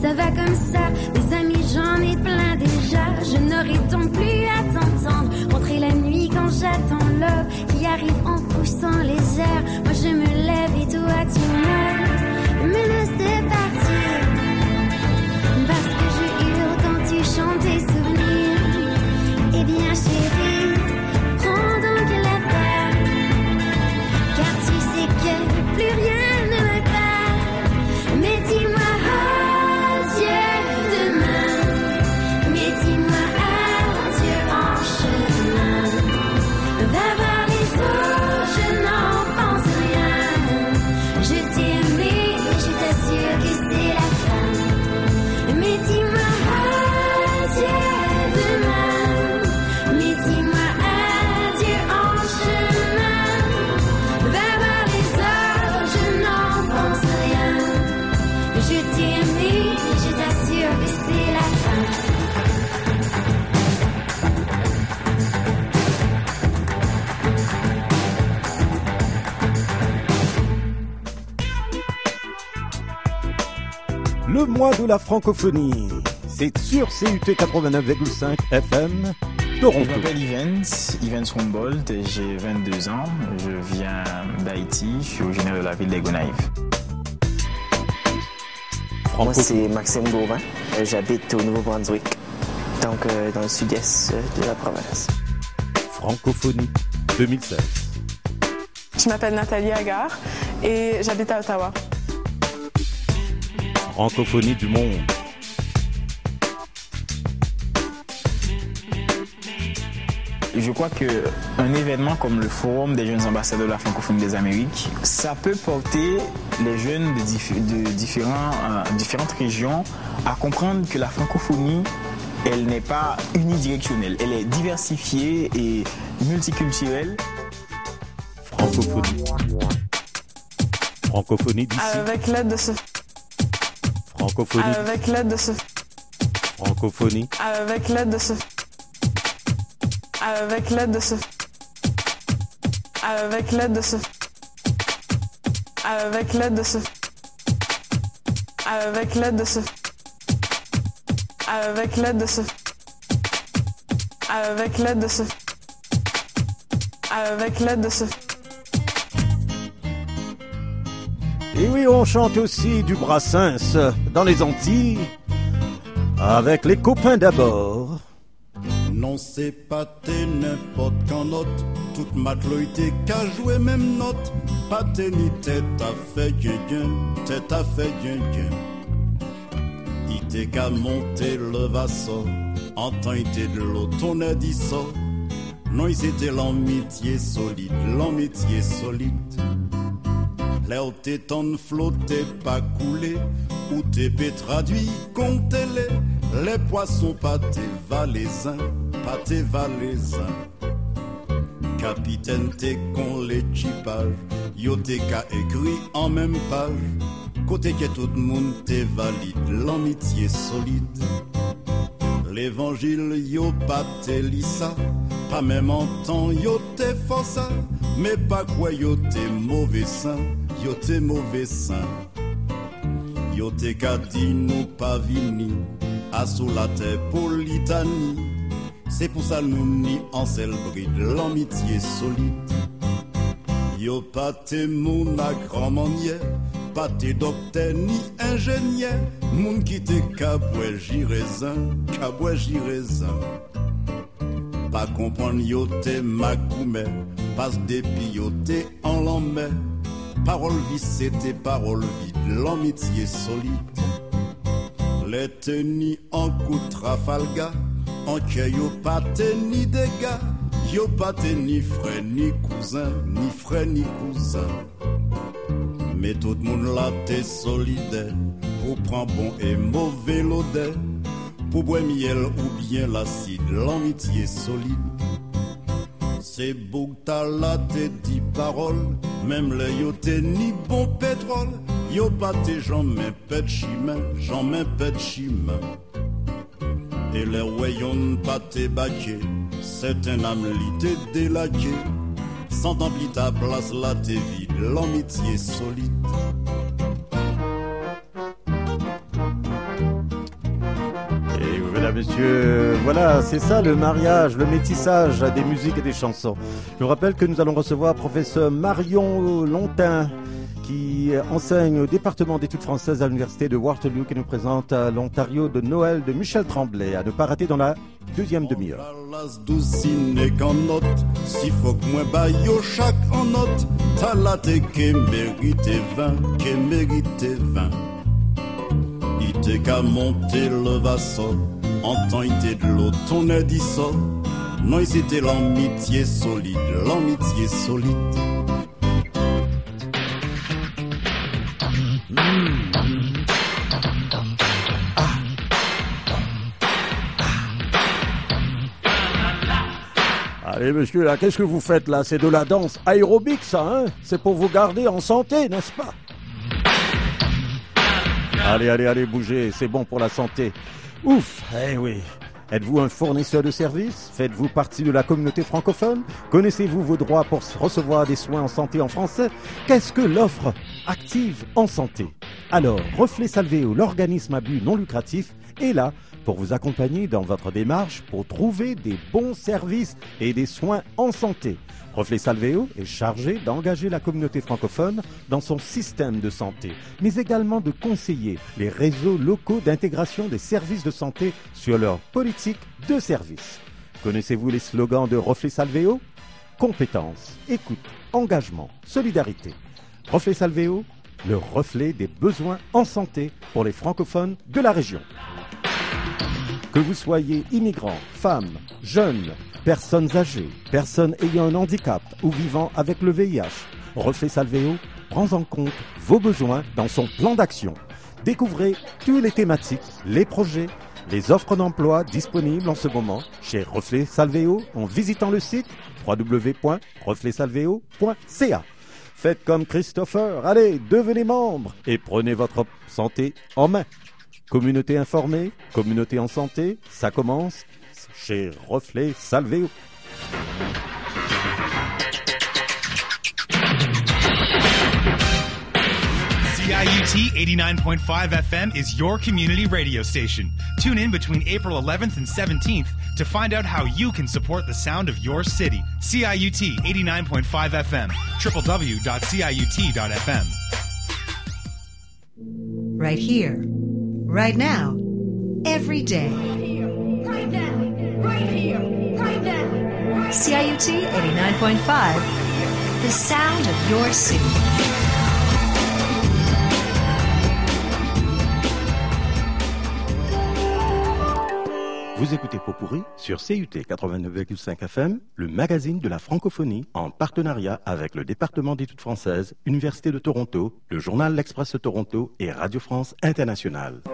ça va comme ça. Des amis, j'en ai plein déjà. Je n'aurai donc plus à t'entendre rentrer la nuit quand j'attends l'heure qui arrive en poussant les airs. Moi je me lève et toi tu meurs. Menace de partir parce que je hurle quand tu chantes tes souvenirs. Eh bien chérie, prends donc la part, car tu sais que plus rien ne me part. Mais dis-moi adieu demain, mais dis-moi adieu en chemin. Va voir les eaux, je n'en pense rien. Je t'ai aimé, je t'assure que c'est la fin. Mais dis-moi adieu demain, mais dis-moi adieu en chemin. Va voir les eaux, je n'en pense rien. Je t'ai aimé, je t'assure que c'est la fin. Le mois de la francophonie, c'est sur C U T quatre-vingt-neuf virgule cinq F M, Toronto. Je m'appelle Evans, Evans Humboldt, j'ai vingt-deux ans, je viens d'Haïti, je suis originaire de la ville d'Aigues-Naïves. Moi c'est Maxime Gauvin, Euh, j'habite au Nouveau-Brunswick, donc euh, dans le sud-est euh, de la province. Francophonie deux mille seize. Je m'appelle Nathalie Agar et j'habite à Ottawa. Francophonie du monde. Je crois qu'un événement comme le Forum des jeunes ambassadeurs de la francophonie des Amériques, ça peut porter les jeunes de, dif- de différents, euh, différentes régions à comprendre que la francophonie, elle n'est pas unidirectionnelle, elle est diversifiée et multiculturelle. Francophonie. Francophonie d'ici. Avec l'aide de ce... Francophonie. Avec l'aide de ce... Francophonie. Avec l'aide de ce... Avec l'aide de ce... Avec l'aide de ce... Avec l'aide de ce... Avec l'aide de ce... Avec l'aide de ce... Avec l'aide de ce... Avec l'aide de ce... Et oui, on chante aussi du Brassens dans les Antilles, avec les copains d'abord. Non, c'est pas t'es n'importe qu'en note. Toute matloïté qu'a joué même note. Pas t'es ni tête à fait gain, tête à fait gain. Il t'est qu'à monter le vassau. En temps il t'est de l'eau, ton aide il sort. Non, il c'était l'amitié solide, l'amitié solide. L'air t'es en flotté, pas coulé. Ou t'es pé traduit, comptez-les. Les poissons pas tes valaisins, pas tes valaisins. Capitaine t'es con l'équipage, yo t'es qu'à écrit en même page. Côté que tout le monde t'es valide, l'amitié solide. L'évangile yo pas t'es lissa, pas même en temps yo t'es força. Mais pas quoi yo t'es mauvais saint, yo t'es mauvais saint. Yo t'es qu'à dit nous pas vini. À sous la terre pour litanie. C'est pour ça nous ni en célébrer l'amitié solide. Yo pas t'es moun à grand manière, pas t'es docteur ni ingénieur. Moun qui t'es caboué jirezin, caboué jirezin. Pas comprendre yo t'es macoumé, passe depuis yo t'es en l'emmè. Parole vissée t'es parole vide, l'amitié solide. Les tenis en coup de Trafalgar, en que yo pas ni dégâts, yo pas ni frère ni cousin, ni frère ni cousin. Mais tout le monde là t'es solidaire, pour prendre bon et mauvais l'odeur, pour boire miel ou bien l'acide, l'amitié solide. C'est beau que t'as là tes dix paroles, même les yo t'es ni bon pétrole. Yo pas tes jamais pète chemin, jamais pète chemin. Et les royaumes pas tes baquets, c'est un âme l'ité délaqué. Sans t'emplis ta place là t'es vide, l'amitié solide. mesdames, messieurs, voilà, c'est ça le mariage, le métissage des musiques et des chansons. Je vous rappelle que nous allons recevoir professeur Marion Lontin, qui enseigne au département d'études françaises à l'université de Waterloo, qui nous présente l'Ontario de Noël de Michel Tremblay, à ne pas rater dans la deuxième demi-heure. Las doucine qu'en note, si faut que moi baille chaque en note, t'as la te que mérite vingt, que mérite vingt. Il te qu'à monter le vassal, en temps il te de l'eau, ton aide il sort. Non, c'était l'amitié solide, l'amitié solide. Allez monsieur, là, qu'est-ce que vous faites là? C'est de la danse aérobique ça, hein? C'est pour vous garder en santé, n'est-ce pas? Allez, allez, allez, bougez, c'est bon pour la santé. Ouf, eh oui. Êtes-vous un fournisseur de services? Faites-vous partie de la communauté francophone? Connaissez-vous vos droits pour recevoir des soins en santé en français? Qu'est-ce que l'offre active en santé? Alors, Reflet Salvéo, l'organisme à but non lucratif, est là pour vous accompagner dans votre démarche pour trouver des bons services et des soins en santé. Reflet Salvéo est chargé d'engager la communauté francophone dans son système de santé, mais également de conseiller les réseaux locaux d'intégration des services de santé sur leur politique de service. Connaissez-vous les slogans de Reflet Salvéo? Compétence, écoute, engagement, solidarité. Reflet Salvéo, le reflet des besoins en santé pour les francophones de la région. Que vous soyez immigrants, femmes, jeunes, personnes âgées, personnes ayant un handicap ou vivant avec le V I H, Reflet Salvéo prend en compte vos besoins dans son plan d'action. Découvrez toutes les thématiques, les projets, les offres d'emploi disponibles en ce moment chez Reflet Salvéo en visitant le site w w w point reflet salvéo point c a. Faites comme Christopher, allez, devenez membre et prenez votre santé en main. Communauté informée, communauté en santé, ça commence chez Reflet Salvéo. C I U T eighty-nine point five F M is your community radio station. Tune in between April eleventh and seventeenth to find out how you can support the sound of your city. C I U T eighty-nine point five F M, w w w dot c i u t dot f m. Right here, right now, every day. Right now, right here, right now. Right C I U T eighty-nine point five, the sound of your city. Vous écoutez Pot-Pourri sur C U T quatre-vingt-neuf virgule cinq F M, le magazine de la francophonie, en partenariat avec le département d'études françaises, Université de Toronto, le journal L'Express de Toronto et Radio France Internationale.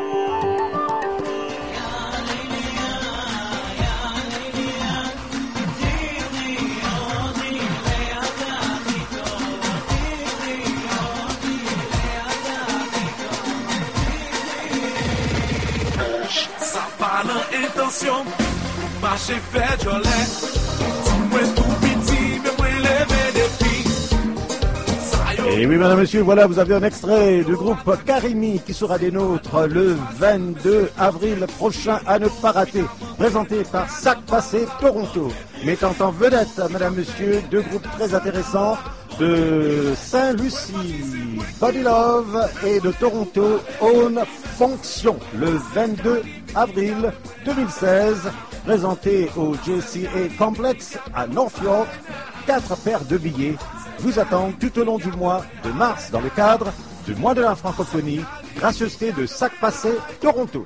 Intention, marcher fait jolet. Dis-moi tout petit, mais moi lever des filles. Et oui, madame, monsieur, voilà, vous avez un extrait du groupe Karimi qui sera des nôtres le vingt-deux avril prochain à ne pas rater. Présenté par Sac Passé Toronto. Mettant en vedette, madame, monsieur, deux groupes très intéressants de Saint-Lucie, Body Love, et de Toronto, Own Fonction, le vingt-deux avril deux mille seize, présenté au J C A Complex à North York. Quatre paires de billets vous attendent tout au long du mois de mars dans le cadre du mois de la francophonie, gracieuseté de Sac Passé Toronto.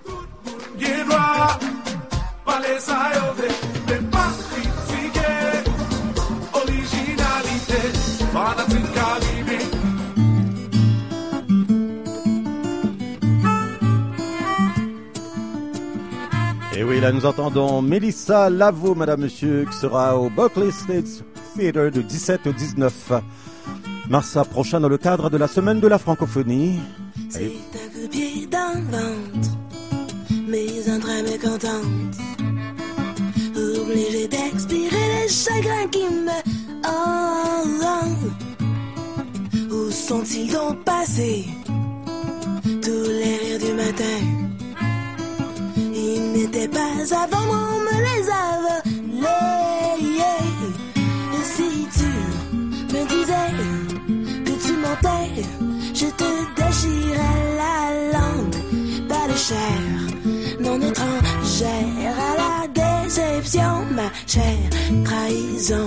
Et oui, là nous entendons Mélissa Lavo, madame, monsieur, qui sera au Berkeley State Theatre du dix-sept au dix-neuf mars prochain dans le cadre de la semaine de la francophonie. C'est un coup de pied dans le ventre, mes entrailles mécontentes, obligé d'expirer les chagrins qui me... Oh, oh. Où sont-ils donc passés, tous les rires du matin? Ils n'étaient n'avais pas à vendre, on me les a volés. Et si tu me disais que tu mentais, je te déchirais la langue, pas de chair, non étrangère à la déception, ma chère trahison.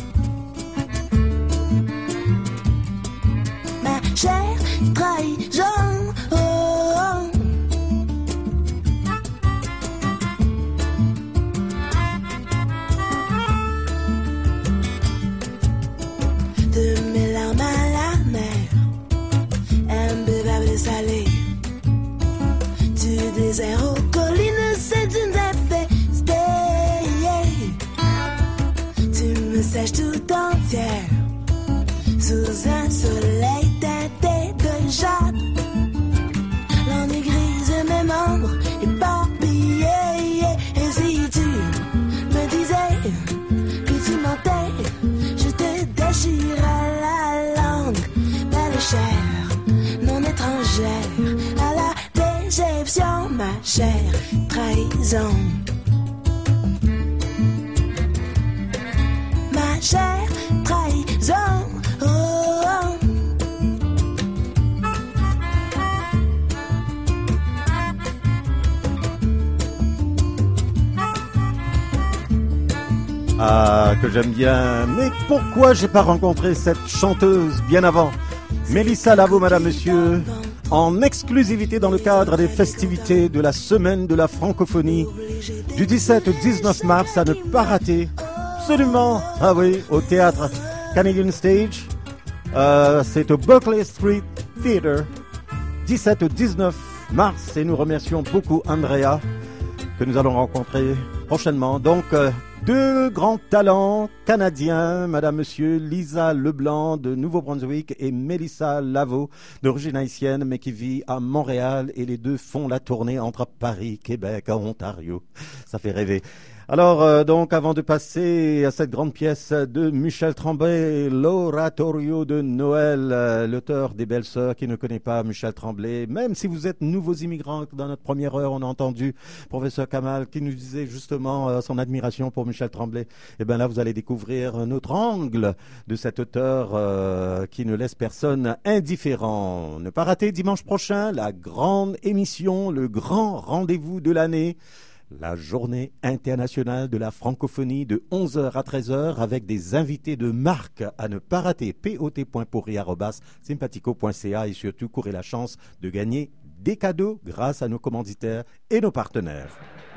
Ma chère trahison, oh, oh. De mes larmes à la mer, imbuvable salé, du désert aux collines, c'est une défaite. Tu me sèches tout entière sous un soleil teinté de jade. L'ennui grise mes membres éparpillés. Et si tu me disais que tu mentais, je te déchirais la langue, belle chair, non étrangère à la déception, ma chère trahison. Ma chère trahison, oh, oh. Ah, que j'aime bien. Mais pourquoi j'ai pas rencontré cette chanteuse bien avant? Mélissa Lavo, madame, monsieur, en exclusivité dans le cadre des festivités de la semaine de la francophonie du dix-sept au dix-neuf mars, à ne pas rater. Absolument, ah oui, au théâtre Canadian Stage. Euh, c'est au Berkeley Street Theatre, dix-sept au dix-neuf mars. Et nous remercions beaucoup Andrea, que nous allons rencontrer prochainement. Donc, euh, deux grands talents canadiens, madame, monsieur, Lisa Leblanc de Nouveau-Brunswick et Mélissa Lavo, d'origine haïtienne, mais qui vit à Montréal. Et les deux font la tournée entre Paris, Québec, Ontario. Ça fait rêver. Alors, euh, donc, avant de passer à cette grande pièce de Michel Tremblay, l'oratorio de Noël, euh, l'auteur des Belles Sœurs, qui ne connaît pas Michel Tremblay, même si vous êtes nouveaux immigrants, dans notre première heure, on a entendu professeur Kamal qui nous disait justement euh, son admiration pour Michel Tremblay. Et bien là, vous allez découvrir un autre angle de cet auteur euh, qui ne laisse personne indifférent. Ne pas rater dimanche prochain la grande émission, le grand rendez-vous de l'année, la journée internationale de la francophonie de onze heures à treize heures avec des invités de marque à ne pas rater. pot point pourri arobase sympatico point c a et surtout courez la chance de gagner des cadeaux grâce à nos commanditaires et nos partenaires.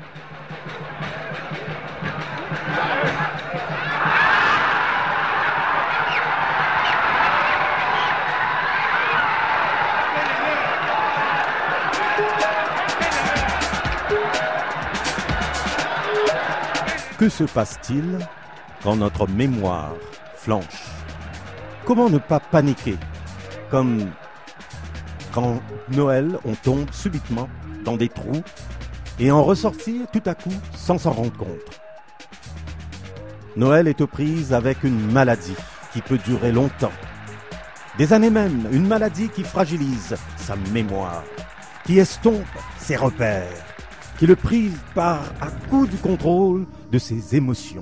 Que se passe-t-il quand notre mémoire flanche? Comment ne pas paniquer? Comme quand Noël, on tombe subitement dans des trous et en ressortir tout à coup sans s'en rendre compte. Noël est aux prises avec une maladie qui peut durer longtemps. Des années même, une maladie qui fragilise sa mémoire, qui estompe ses repères, qui le prive par à coup du contrôle de ses émotions.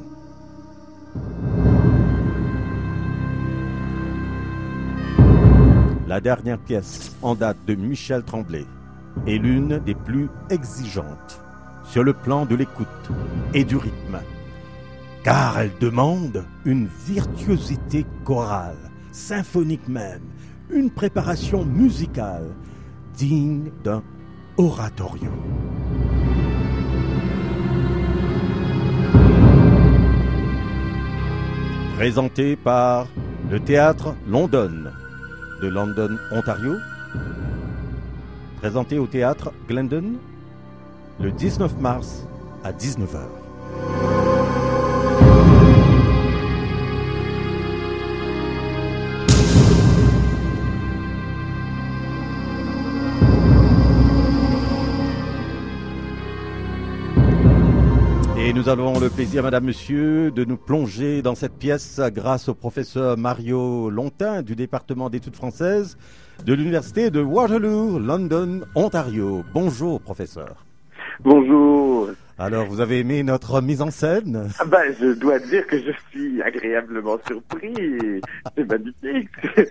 La dernière pièce en date de Michel Tremblay est l'une des plus exigeantes sur le plan de l'écoute et du rythme, car elle demande une virtuosité chorale, symphonique même, une préparation musicale digne d'un oratorio. Présenté par le théâtre London de London, Ontario. Présenté au théâtre Glendon le dix-neuf mars à dix-neuf heures. Et nous avons le plaisir, madame, monsieur, de nous plonger dans cette pièce grâce au professeur Mario Lontin du département d'études françaises de l'université de Waterloo, London, Ontario. Bonjour, professeur. Bonjour. Alors, vous avez aimé notre mise en scène? Ah ben, je dois dire que je suis agréablement surpris. C'est magnifique.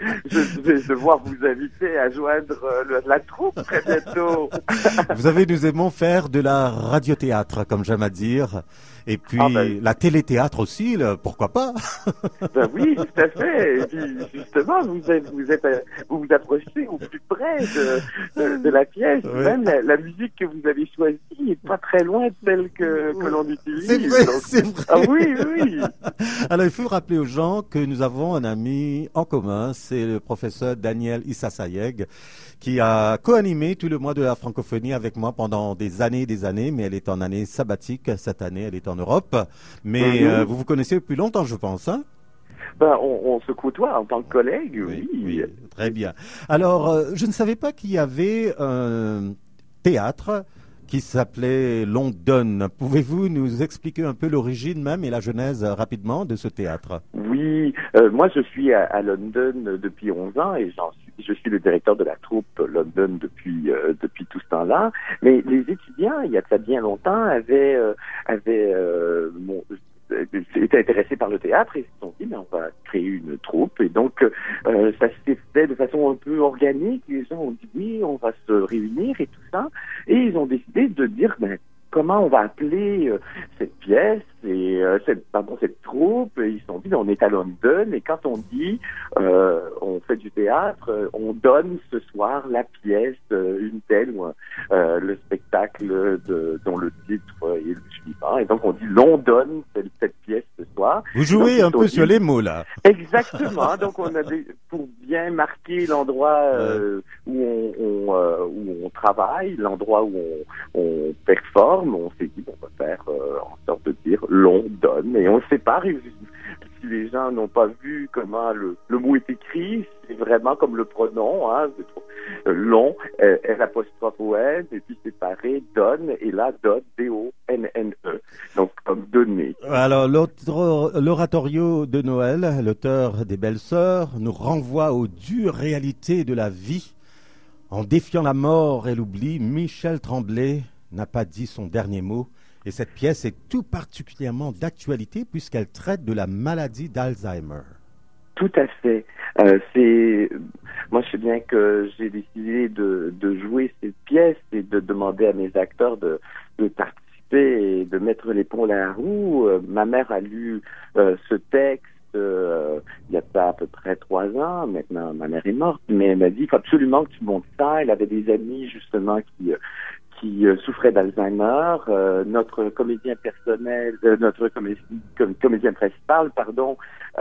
Je vais devoir vous inviter à joindre le- la troupe très bientôt. Vous savez, nous aimons faire de la radiothéâtre, comme j'aime à dire. Et puis, Ah ben- la téléthéâtre aussi, là, pourquoi pas? Ben oui, tout à fait. Et puis, justement, vous êtes, vous êtes, euh, vous vous approchez au plus près de, de, de la pièce. Oui. Même la, la musique que vous avez choisie est pas très loin de celle que, que l'on utilise. C'est vrai, Donc- c'est vrai. Ah oui, oui. Alors, il faut rappeler aux gens que nous avons un ami en commun, c'est le professeur Daniel Issasayeg, qui a co-animé tout le mois de la francophonie avec moi pendant des années et des années, mais elle est en année sabbatique cette année, elle est en Europe. Mais Mhm. euh, vous vous connaissez depuis longtemps, je pense, hein? Ben, on, on se côtoie en tant que collègue, oui. Très bien. Alors, euh, je ne savais pas qu'il y avait un théâtre qui s'appelait London. Pouvez-vous nous expliquer un peu l'origine même et la genèse euh, rapidement de ce théâtre? Oui, euh, moi je suis à, à London depuis onze ans et j'en suis, je suis le directeur de la troupe London depuis euh, depuis tout ce temps-là. Mais les étudiants, il y a de ça bien longtemps, avaient euh, avaient euh, mon- étaient intéressés par le théâtre et se sont dit, ben, on va créer une troupe. Et donc, euh, ça s'est fait de façon un peu organique. Les gens ont dit, oui, on va se réunir et tout ça. Et ils ont décidé de dire, ben, comment on va appeler euh, cette pièce et euh, cette, pardon, cette troupe. Et ils se sont dit, ben, on est à London. Et quand on dit, euh, on fait du théâtre, euh, on donne ce soir la pièce, euh, une telle ou un, euh, le spectacle de, dont le titre est le suivant. Et donc, on dit, l'on donne cette, cette pièce ce soir. Vous jouez Donc, un ils peu ont sur dit- les mots, là. Exactement. Donc, on a des, pour bien marquer l'endroit euh, où, on, on, euh, où on travaille, l'endroit où on, on performe, on s'est dit, bon, on va faire euh, en sorte de dire l'on donne. Et on se sépare. Et si les gens n'ont pas vu comment le, le mot est écrit, c'est vraiment comme le pronom, hein, c'est trop- euh, long, euh, L apostrophe O N, et puis séparé, donne, et là, donne, D O N N E. Donc, comme donner. Alors, l'autre- l'oratorio de Noël, l'auteur des Belles Sœurs, nous renvoie aux dures réalités de la vie. En défiant la mort et l'oubli, Michel Tremblay n'a pas dit son dernier mot. Et cette pièce est tout particulièrement d'actualité puisqu'elle traite de la maladie d'Alzheimer. Tout à fait. Euh, c'est moi, je sais bien que j'ai décidé de, de jouer cette pièce et de demander à mes acteurs de, de participer et de mettre l'épaule à la roue. Euh, ma mère a lu euh, ce texte euh, il y a pas à peu près trois ans. Maintenant, ma mère est morte, mais elle m'a dit, il faut absolument que tu montes ça. Elle avait des amis justement qui euh, qui euh, souffrait d'Alzheimer. Euh, notre comédien personnel, euh, notre comé- com- comédien principal, pardon,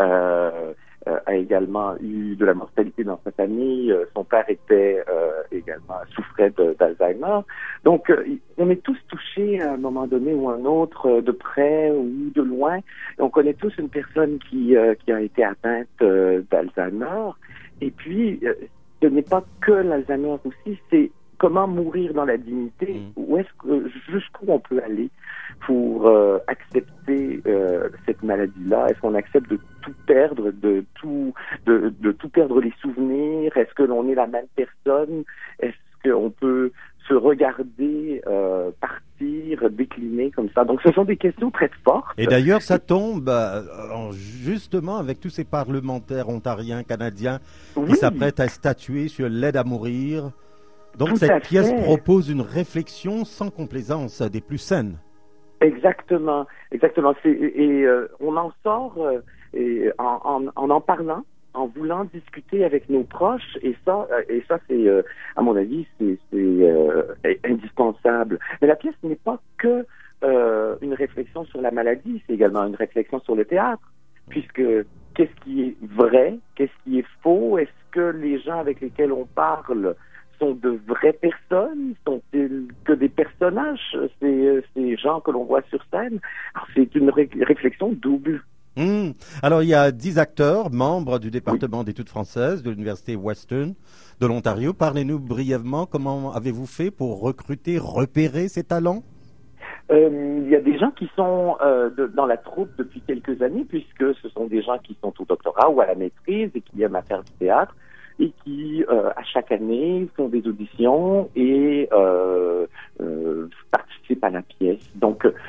euh, euh, a également eu de la mortalité dans sa famille. Euh, son père était euh, également souffrait de- d'Alzheimer. Donc, euh, on est tous touchés à un moment donné ou un autre, euh, de près ou de loin. Et on connaît tous une personne qui euh, qui a été atteinte euh, d'Alzheimer. Et puis, euh, ce n'est pas que l'Alzheimer aussi, c'est comment mourir dans la dignité, où est-ce que, jusqu'où on peut aller pour euh, accepter euh, cette maladie-là? Est-ce qu'on accepte de tout perdre, de tout, de, de tout perdre les souvenirs? Est-ce que l'on est la même personne? Est-ce qu'on peut se regarder euh, partir, décliner comme ça? Donc, ce sont des questions très fortes. Et d'ailleurs, ça tombe euh, en- justement avec tous ces parlementaires ontariens, canadiens qui Oui. s'apprêtent à statuer sur l'aide à mourir. Donc Tout à cette pièce fait. propose une réflexion sans complaisance des plus saines. Exactement, exactement. C'est, et et, euh, on en sort euh, et en, en, en en parlant, en voulant discuter avec nos proches, et ça, euh, et ça c'est, euh, à mon avis, c'est, c'est euh, indispensable. Mais la pièce n'est pas que euh, une réflexion sur la maladie, c'est également une réflexion sur le théâtre, puisque qu'est-ce qui est vrai, qu'est-ce qui est faux, est-ce que les gens avec lesquels on parle sont de vraies personnes? Sont-ils que des personnages, ces, ces gens que l'on voit sur scène? Alors, c'est une ré- réflexion double. Hmm. Alors il y a dix acteurs, membres du département d'études françaises de l'Université Western de l'Ontario. Parlez-nous brièvement, comment avez-vous fait pour recruter, repérer ces talents? Euh, il y a des gens qui sont euh, de- dans la troupe depuis quelques années, puisque ce sont des gens qui sont au doctorat ou à la maîtrise et qui aiment à faire du théâtre, et qui, euh, à chaque année, font des auditions et euh, euh, participent à la pièce. Donc,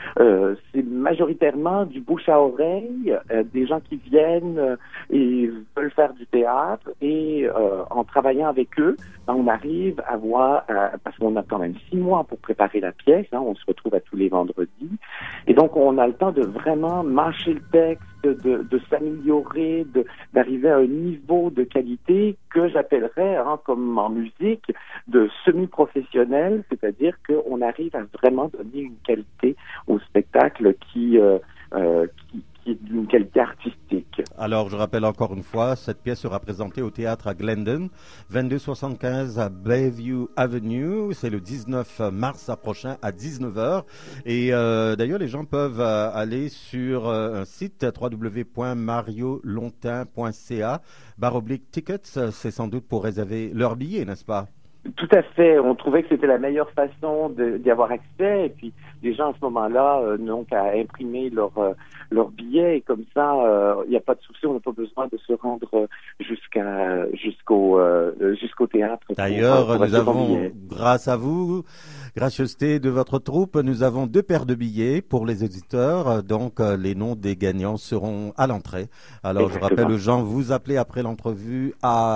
nécessairement du bouche à oreille, euh, des gens qui viennent euh, et veulent faire du théâtre, et euh, en travaillant avec eux, ben, on arrive à voir, euh, parce qu'on a quand même six mois pour préparer la pièce, hein, on se retrouve à tous les vendredis, et donc on a le temps de vraiment mâcher le texte, de, de s'améliorer, de, d'arriver à un niveau de qualité que j'appellerais, hein, comme en musique, de semi-professionnel, c'est-à-dire qu'on arrive à vraiment donner une qualité au spectacle qui, euh, euh, qui, qui est d'une qualité artistique. Alors, je rappelle encore une fois, cette pièce sera présentée au théâtre à Glendon, vingt-deux soixante-quinze à Bayview Avenue. C'est le dix-neuf mars prochain à dix-neuf heures. Et euh, d'ailleurs, les gens peuvent euh, aller sur euh, un site w w w point mario lontin point c a barre oblique tickets. C'est sans doute pour réserver leur billet, n'est-ce pas? Tout à fait. On trouvait que c'était la meilleure façon de, d'y avoir accès. Et puis, les gens, à ce moment-là, euh, n'ont qu'à imprimer leur, euh, leur billet. Et comme ça, il euh, n'y a pas de souci. On n'a pas besoin de se rendre jusqu'à, jusqu'au, euh, jusqu'au théâtre. D'ailleurs, pour, pour nous avons, grâce à vous, gracieuseté de votre troupe, nous avons deux paires de billets pour les auditeurs. Donc, euh, les noms des gagnants seront à l'entrée. Alors, Exactement. Je rappelle aux gens, vous appelez après l'entrevue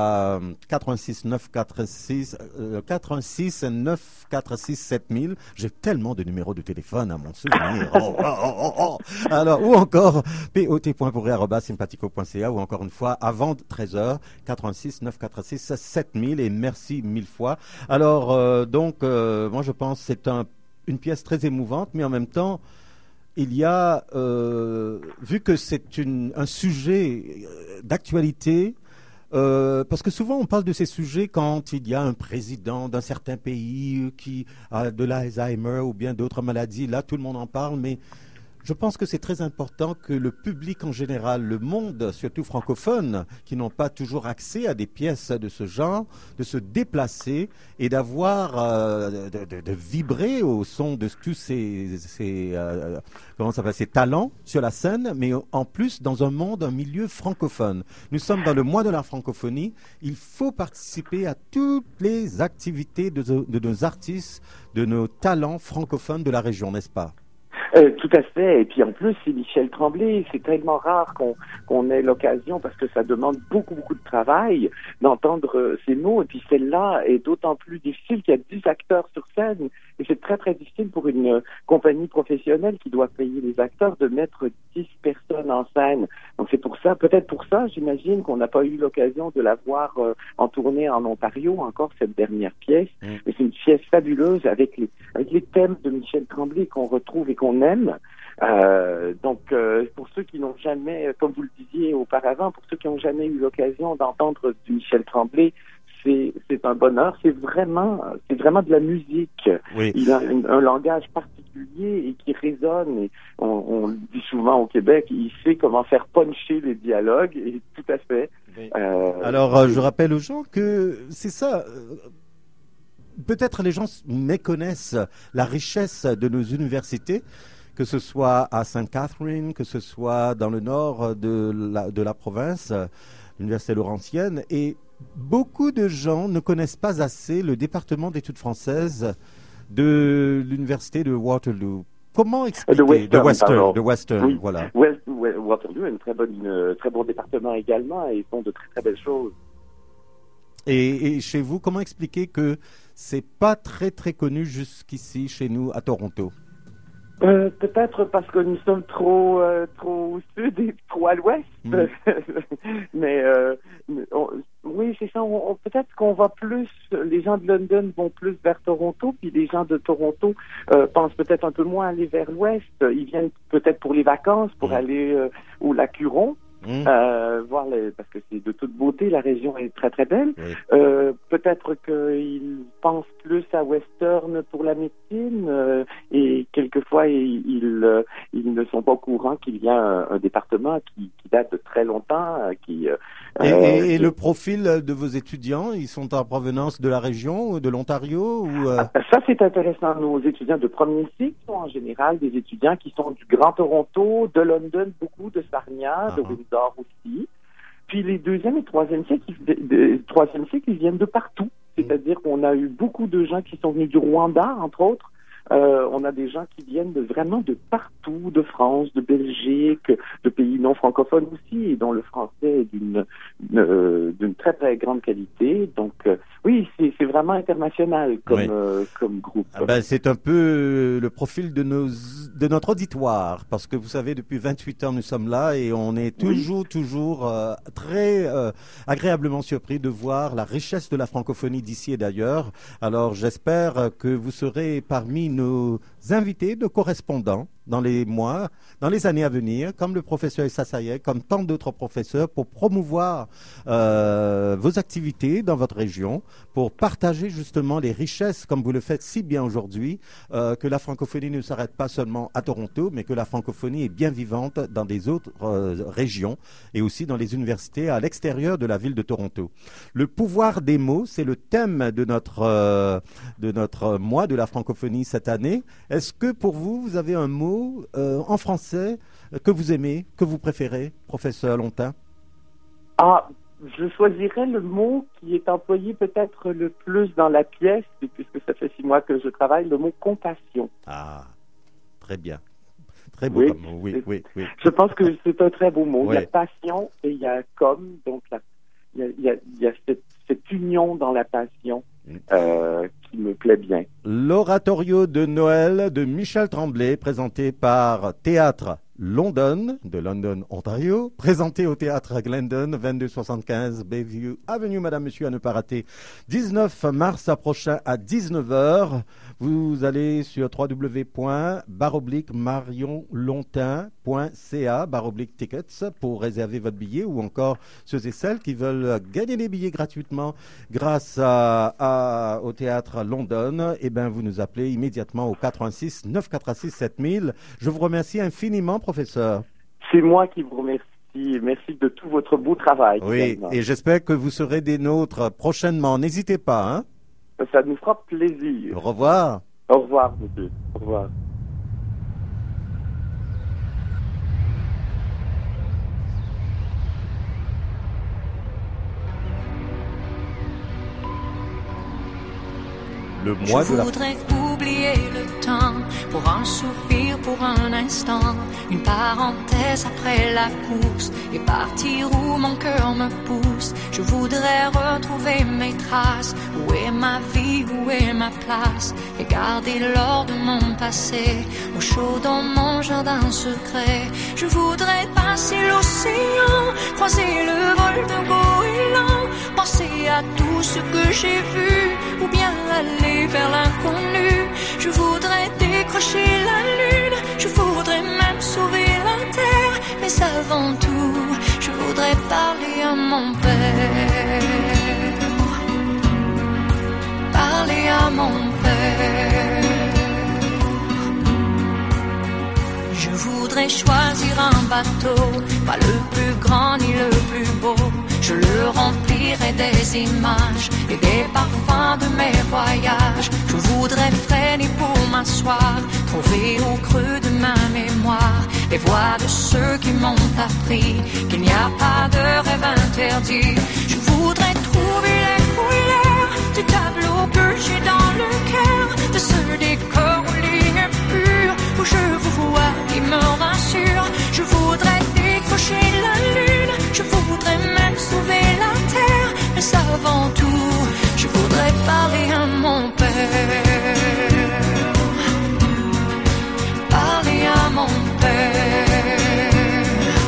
à quatre un six neuf quatre six quatre un six neuf quatre six sept mille. J'ai tellement de numéros de téléphone à mon souvenir. Oh, oh, oh, oh, oh. Alors, ou encore pot point pourri arobase sympathico point c a, ou encore une fois avant treize heures, quatre un six neuf quatre six sept mille, et merci mille fois. Alors, euh, donc, euh, moi je pense que c'est un, une pièce très émouvante, mais en même temps, il y a, euh, vu que c'est une, un sujet d'actualité, Euh, parce que souvent on parle de ces sujets quand il y a un président d'un certain pays qui a de l'Alzheimer ou bien d'autres maladies. Là, tout le monde en parle, mais je pense que c'est très important que le public en général, le monde, surtout francophone, qui n'ont pas toujours accès à des pièces de ce genre, de se déplacer et d'avoir, euh, de, de, de vibrer au son de tous ces, ces, euh, comment ça s'appelle, ces talents sur la scène, mais en plus dans un monde, un milieu francophone. Nous sommes dans le mois de la francophonie. Il faut participer à toutes les activités de, de nos artistes, de nos talents francophones de la région, n'est-ce pas? Euh, tout à fait. Et puis en plus, c'est Michel Tremblay. C'est tellement rare qu'on qu'on ait l'occasion, parce que ça demande beaucoup, beaucoup de travail, d'entendre euh, ces mots. Et puis celle-là est d'autant plus difficile qu'il y a dix acteurs sur scène. Et c'est très, très difficile pour une euh, compagnie professionnelle qui doit payer les acteurs de mettre dix personnes en scène. Donc c'est pour ça, peut-être pour ça, j'imagine qu'on n'a pas eu l'occasion de la voir euh, en tournée en Ontario, encore cette dernière pièce. Mmh. Mais c'est une pièce fabuleuse avec les, avec les thèmes de Michel Tremblay qu'on retrouve et qu'on aime. Euh, donc, euh, pour ceux qui n'ont jamais, comme vous le disiez auparavant, pour ceux qui n'ont jamais eu l'occasion d'entendre du Michel Tremblay, c'est, c'est un bonheur. C'est vraiment, c'est vraiment de la musique. Oui. Il a un, un langage particulier et qui résonne. Et on, on le dit souvent au Québec, il sait comment faire puncher les dialogues, et tout à fait. Oui. Euh, Alors, euh, je rappelle aux gens que c'est ça. Euh, peut-être les gens méconnaissent la richesse de nos universités, que ce soit à Sainte Catherine, que ce soit dans le nord de la, de la province, l'université Laurentienne, et beaucoup de gens ne connaissent pas assez le département d'études françaises de l'université de Waterloo. Comment expliquer? De Western, de Western, de Western oui. Voilà. West, Waterloo est un très bon, une, très bon département également, et ils font de très très belles choses. Et, et chez vous, comment expliquer que c'est pas très très connu jusqu'ici chez nous à Toronto? Euh, peut-être parce que nous sommes trop euh, trop au sud et trop à l'ouest. Mmh. Mais euh, on, oui, c'est ça. On, on, peut-être qu'on va plus. Les gens de London vont plus vers Toronto, puis les gens de Toronto euh, pensent peut-être un peu moins aller vers l'ouest. Ils viennent peut-être pour les vacances, pour mmh. aller euh, au lac Huron. Mmh. Euh, voir les, parce que c'est de toute beauté, la région est très très belle. Oui. Euh, peut-être qu'ils pensent plus à Western pour la médecine, euh, et quelquefois ils, ils, euh, ils ne sont pas au courant qu'il y a un, un département qui, qui date de très longtemps. Qui, euh, et, euh, et, et qui... le profil de vos étudiants, ils sont en provenance de la région, de l'Ontario ou euh... ah, ça c'est intéressant. Nos étudiants de premier cycle sont en général des étudiants qui sont du Grand Toronto, de London, beaucoup de Sarnia, uh-huh. de Windsor aussi. Puis les deuxième et troisième cycles, de, de, troisième cycles, ils viennent de partout. C'est-à-dire qu'on a eu beaucoup de gens qui sont venus du Rwanda, entre autres, Euh, on a des gens qui viennent de vraiment de partout, de France, de Belgique, de pays non francophones aussi, et dont le français est d'une euh, d'une très très grande qualité. Donc euh, oui, c'est c'est vraiment international comme Oui. euh, comme groupe. Ah ben, c'est un peu le profil de nos de notre auditoire, parce que vous savez, depuis vingt-huit ans nous sommes là et on est toujours oui. toujours euh, très euh, agréablement surpris de voir la richesse de la francophonie d'ici et d'ailleurs. Alors j'espère que vous serez parmi nos invités, nos correspondants dans les mois, dans les années à venir, comme le professeur Issa Sayek, comme tant d'autres professeurs, pour promouvoir euh, vos activités dans votre région, pour partager justement les richesses, comme vous le faites si bien aujourd'hui, euh, que la francophonie ne s'arrête pas seulement à Toronto, mais que la francophonie est bien vivante dans des autres euh, régions et aussi dans les universités à l'extérieur de la ville de Toronto. Le pouvoir des mots, c'est le thème de notre, euh, de notre mois de la francophonie cette année. Est-ce que pour vous, vous avez un mot Euh, en français euh, que vous aimez, que vous préférez, professeur Lontin? Ah, je choisirais le mot qui est employé peut-être le plus dans la pièce, puisque ça fait six mois que je travaille, le mot compassion. Ah, très bien. Très beau oui, comme mot, oui, oui, oui. Je pense que c'est un très beau mot. Ouais. Il y a passion et il y a comme, donc la, il y a, il y a, il y a cette, cette union dans la passion. Euh, qui me plaît bien. L'oratorio de Noël de Michel Tremblay, présenté par Théâtre London, de London, Ontario, présenté au Théâtre Glendon, vingt-deux soixante-quinze Bayview Avenue, Madame, Monsieur, à ne pas rater. dix-neuf mars prochain à dix-neuf heures. Vous allez sur w w w point baroblique marion lontin point c a, baroblique tickets, pour réserver votre billet, ou encore ceux et celles qui veulent gagner des billets gratuitement grâce à, à, au Théâtre London. Eh bien, vous nous appelez immédiatement au quatre-vingt-six neuf cent quatre-vingt-six sept mille. Je vous remercie infiniment, professeur. C'est moi qui vous remercie. Merci de tout votre beau travail. Oui, également. Et j'espère que vous serez des nôtres prochainement. N'hésitez pas, hein? Ça nous fera plaisir. Au revoir. Au revoir, monsieur. Au revoir. Le mois Je de la... voudrais oublier le temps pour un soupir, pour un instant, une parenthèse après la course et partir où mon cœur me pousse. Je voudrais retrouver mes traces. Où est ma vie, où est ma place? Et garder l'or de mon passé au chaud dans mon jardin secret. Je voudrais passer l'océan, croiser le vol de goéland, penser à tout ce que j'ai vu, ou bien aller vers l'inconnu. Je voudrais décrocher la lune, je voudrais même sauver la terre, mais avant tout, je voudrais parler à mon père. Parler à mon père. Je voudrais choisir un bateau, pas le plus grand ni le plus beau. Je le remplirai des images et des parfums de mes voyages. Je voudrais freiner pour m'asseoir, trouver au creux de ma mémoire les voix de ceux qui m'ont appris qu'il n'y a pas de rêve interdit. Je voudrais trouver les couleurs du tableau que j'ai dans le cœur, de ce décor aux lignes pures où je vous vois qui me rassure. Je voudrais décrocher la lune, je voudrais même sauver la terre, mais avant tout, je voudrais parler à mon père. Parler à mon père.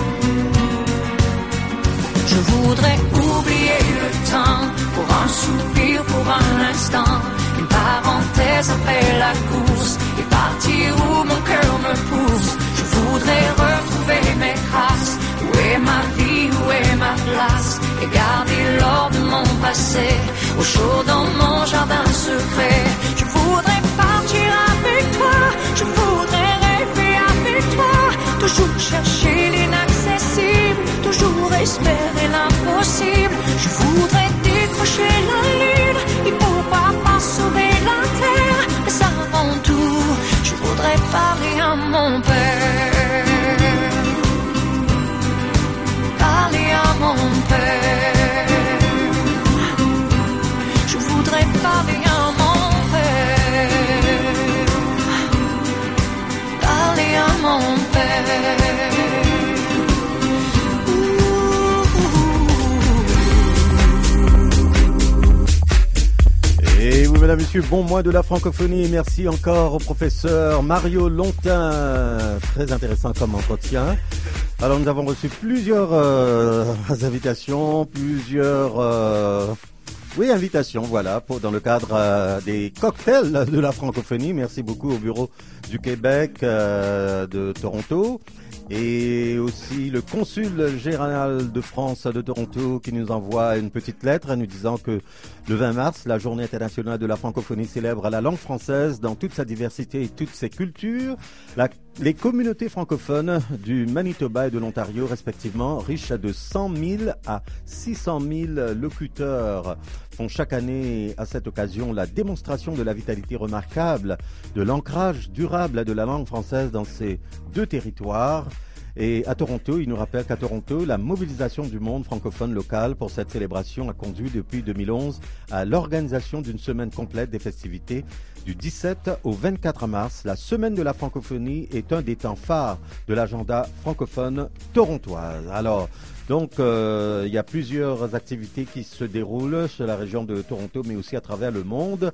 Je voudrais oublier le temps pour un soupir, pour un instant, une parenthèse après la course et partir où mon cœur me pousse. Je voudrais retrouver mes traces. Où est ma vie, où est ma place? Et garder l'or de mon passé au chaud dans mon jardin secret. Je voudrais partir avec toi, je voudrais rêver avec toi, toujours chercher l'inaccessible, toujours espérer l'impossible. Je voudrais décrocher la lune et pourquoi pas sauver la terre, mais avant tout, je voudrais parler à mon père. Parler à mon père. Je voudrais parler à mon père. mesdames, messieurs, bon mois de la francophonie. Merci encore au professeur Mario Lontin. Très intéressant comme entretien. Alors, nous avons reçu plusieurs euh, invitations, plusieurs... Euh, oui, invitations, voilà, pour, dans le cadre euh, des cocktails de la francophonie. Merci beaucoup au Bureau du Québec euh, de Toronto. Et aussi le consul général de France de Toronto qui nous envoie une petite lettre nous disant que le vingt mars, la journée internationale de la francophonie célèbre la langue française dans toute sa diversité et toutes ses cultures. La, les communautés francophones du Manitoba et de l'Ontario, respectivement, riches de cent mille à six cent mille locuteurs, font chaque année à cette occasion la démonstration de la vitalité remarquable, de l'ancrage durable de la langue française dans ces deux territoires. Et à Toronto, il nous rappelle qu'à Toronto, la mobilisation du monde francophone local pour cette célébration a conduit depuis deux mille onze à l'organisation d'une semaine complète des festivités du dix-sept au vingt-quatre mars. La semaine de la francophonie est un des temps phares de l'agenda francophone torontoise. Alors, donc, euh, il y a plusieurs activités qui se déroulent sur la région de Toronto, mais aussi à travers le monde.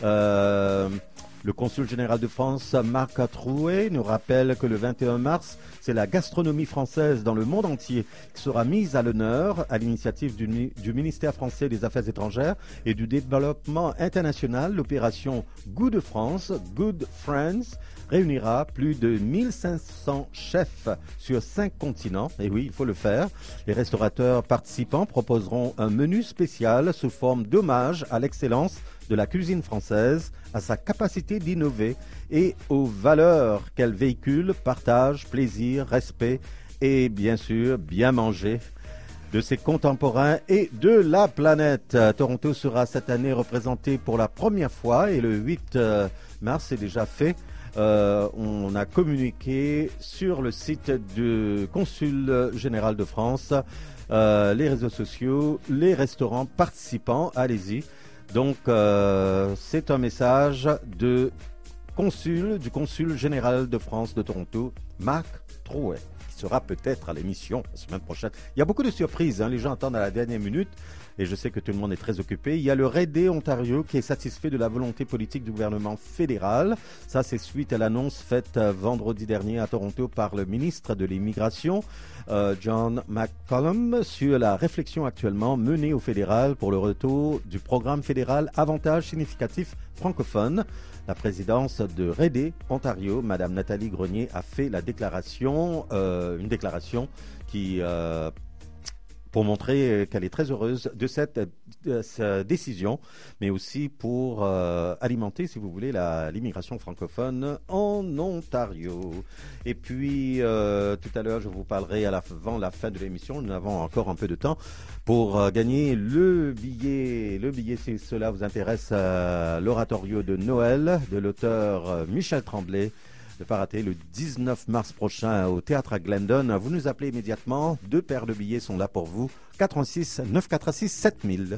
Euh, Le consul général de France, Marc Trouet, nous rappelle que le vingt et un mars, c'est la gastronomie française dans le monde entier qui sera mise à l'honneur à l'initiative du, du ministère français des Affaires étrangères et du développement international. L'opération Good France, Good Friends, réunira plus de mille cinq cents chefs sur cinq continents. Et oui, il faut le faire. Les restaurateurs participants proposeront un menu spécial sous forme d'hommage à l'excellence de la cuisine française, à sa capacité d'innover et aux valeurs qu'elle véhicule, partage, plaisir, respect et bien sûr bien manger de ses contemporains et de la planète. Toronto sera cette année représenté pour la première fois et le huit mars, c'est déjà fait. Euh, on a communiqué sur le site du consul général de France, euh, les réseaux sociaux, les restaurants participants, allez-y. Donc, euh, c'est un message de consul, du consul général de France de Toronto, Marc Trouet, qui sera peut-être à l'émission la semaine prochaine. Il y a beaucoup de surprises, hein, les gens attendent à la dernière minute. Et je sais que tout le monde est très occupé. Il y a le Raidé Ontario qui est satisfait de la volonté politique du gouvernement fédéral. Ça, c'est suite à l'annonce faite vendredi dernier à Toronto par le ministre de l'Immigration, euh, John McCallum, sur la réflexion actuellement menée au fédéral pour le retour du programme fédéral Avantages significatifs francophones. La présidence de Raidé Ontario, Madame Nathalie Grenier, a fait la déclaration, euh, une déclaration qui... Euh, pour montrer qu'elle est très heureuse de cette, de cette décision, mais aussi pour euh, alimenter, si vous voulez, la, l'immigration francophone en Ontario. Et puis, euh, tout à l'heure, je vous parlerai à la, avant la fin de l'émission, nous avons encore un peu de temps, pour euh, gagner le billet, le billet, si cela vous intéresse, euh, l'oratorio de Noël de l'auteur euh, Michel Tremblay. Ne pas rater le dix-neuf mars prochain au Théâtre à Glendon. Vous nous appelez immédiatement. Deux paires de billets sont là pour vous. quatre un six neuf quatre six sept mille.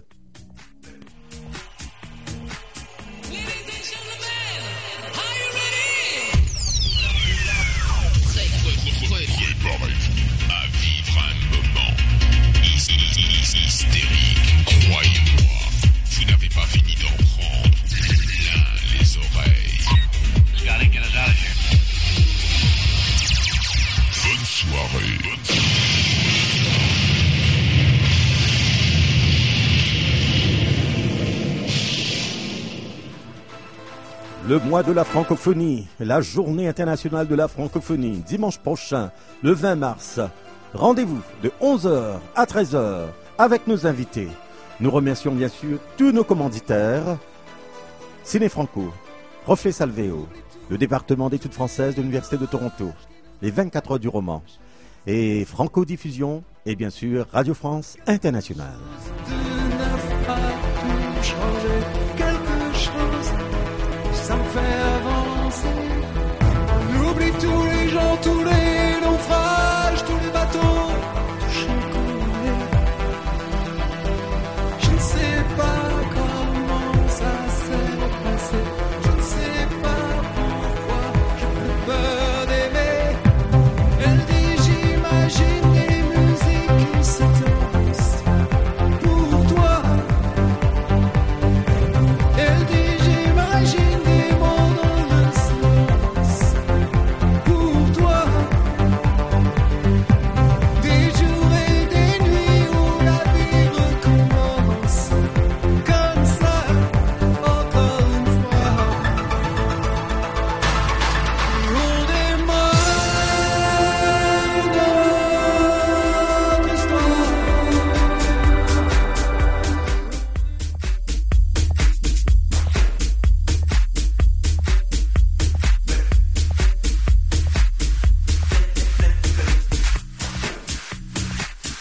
À vivre un moment hystérique. Croyez-moi, vous n'avez pas fini d'en prendre plein les oreilles. Regardez quel âge. Bonne soirée. Bonne soirée. Le mois de la francophonie, la journée internationale de la francophonie, dimanche prochain, le vingt mars. Rendez-vous de onze heures à treize heures avec nos invités. Nous remercions bien sûr tous nos commanditaires. Ciné Franco, Reflet Salvéo, le département d'études françaises de l'Université de Toronto, les vingt-quatre heures du roman, et Franco Diffusion, et bien sûr Radio France Internationale. Quelque chose, ça me fait avancer. On oublie tous les gens, tous les naufrages, tous les bateaux touchés coulés. Je ne sais pas comment ça s'est passé. Je ne sais pas pourquoi j'ai plus peur d'aimer. Elle dit j'imagine des musiques qui se dansent pour toi. Elle dit j'ai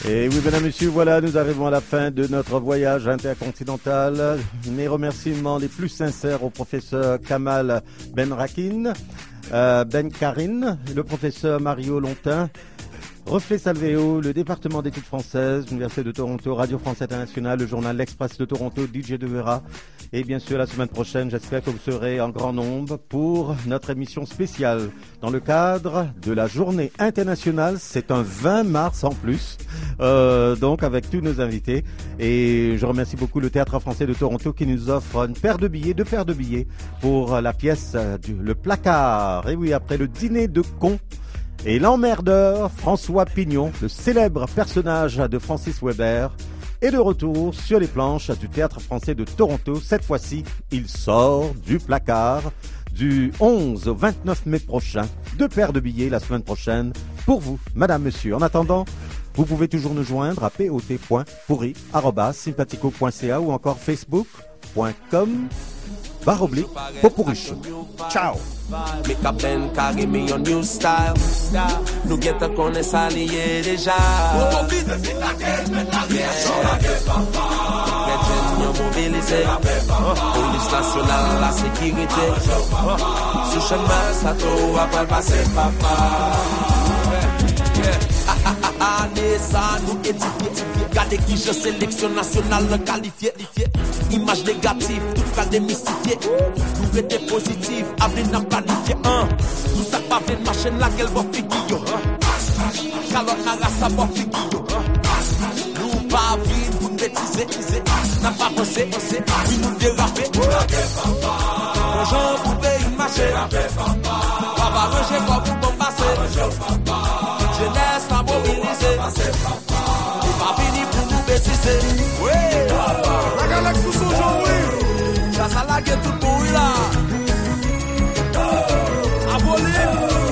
Et oui, mesdames, messieurs, voilà, nous arrivons à la fin de notre voyage intercontinental. Mes remerciements les plus sincères au professeur Kamal Benrakin, euh, Ben Karin, le professeur Mario Lontin, Reflet Salvéo, le département d'études françaises, l'Université de Toronto, Radio France Internationale, le journal L'Express de Toronto, D J De Vera. Et bien sûr, la semaine prochaine, j'espère que vous serez en grand nombre pour notre émission spéciale dans le cadre de la journée internationale. C'est un vingt mars en plus, euh, donc avec tous nos invités. Et je remercie beaucoup le Théâtre français de Toronto qui nous offre une paire de billets, deux paires de billets pour la pièce du Le Placard. Et oui, après le dîner de cons et l'emmerdeur, François Pignon, le célèbre personnage de Francis Weber, est de retour sur les planches du Théâtre français de Toronto. Cette fois-ci, il sort du placard du onze au vingt-neuf mai prochain. Deux paires de billets la semaine prochaine pour vous, madame, monsieur. En attendant, vous pouvez toujours nous joindre à pot point pourri arobase sympathico point c a ou encore facebook point com barre oblique Popuriche. Ciao. Make up and carry me on new style. Nous get a connaît ça lié déjà. Nous mobilisé. Police nationale, la sécurité. Sous chemin, ça tout va pas passer, papa. Année ça nous édifié. Regardez qui je sélection nationale qualifié. Image négative, tout cas démystifié. Nous étions positifs, avenir n'a planifié. Nous savons pas une machine là qu'elle va figurer. Calotte n'a pas sa va figurer. Nous pas vivre pour bêtiser. N'a pas pensé, oui nous déraper. Bonjour, vous pouvez imaginer. Papa, ranger quoi vous bombasser. Jeunesse à mobiliser. Il va venir pour nous bêtiser. Oui, la galaxie sous aujourd'hui. Ça, ça la gueule tout le monde là. À voler.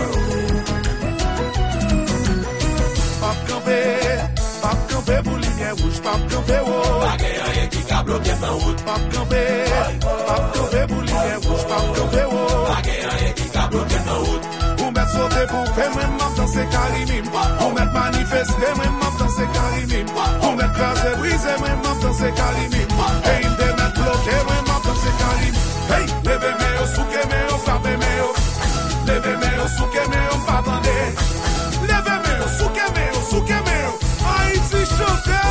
Pas camper, pas camper pour ligne rouge, pas camper haut. Pas rien qui a bloqué ma route. Pas camper, pas camper pour ligne rouge, pas camper haut. Pas rien qui a bloqué ma route. Pour mettre sauter pour faire même dans ces carimim. Pour mettre manifester même dans ces carimim. Pour mettre craser, briser même dans ces carimim. Et il te mettre bloqué même dans ces carimim. Hey, levez-moi au souke, mais au frappez-moi. Levez-moi au souke, mais au pas attendez. Levez-moi au souke, mais au souke, mais au Haïti chanter.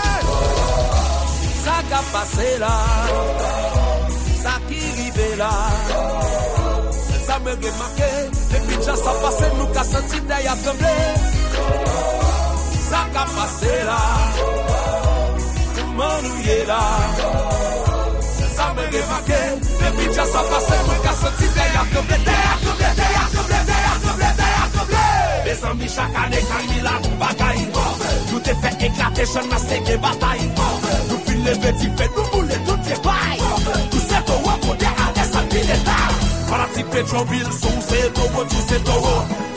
Ça qui a passé là. Ça qui arrive là. Ça me remarqué, depuis que ça passé, nous qu'a senti derrière trembler. Ça qu'a passé là, nous m'ennuyons là. Ça me remarqué, depuis que ça passé, nous qu'a senti derrière trembler. Derrière trembler, derrière trembler, derrière trembler, derrière trembler. Les amis chaque année, quand il a nous bagaille. Nous t'ai fait éclater, je n'ai pas de bataille. Nous filons les petits faits, nous voulons tout les bails. Tout c'est qu'on va pour des années, ça pile l'état. Para ti Petroville, sous c'est toro, tu c'est toro.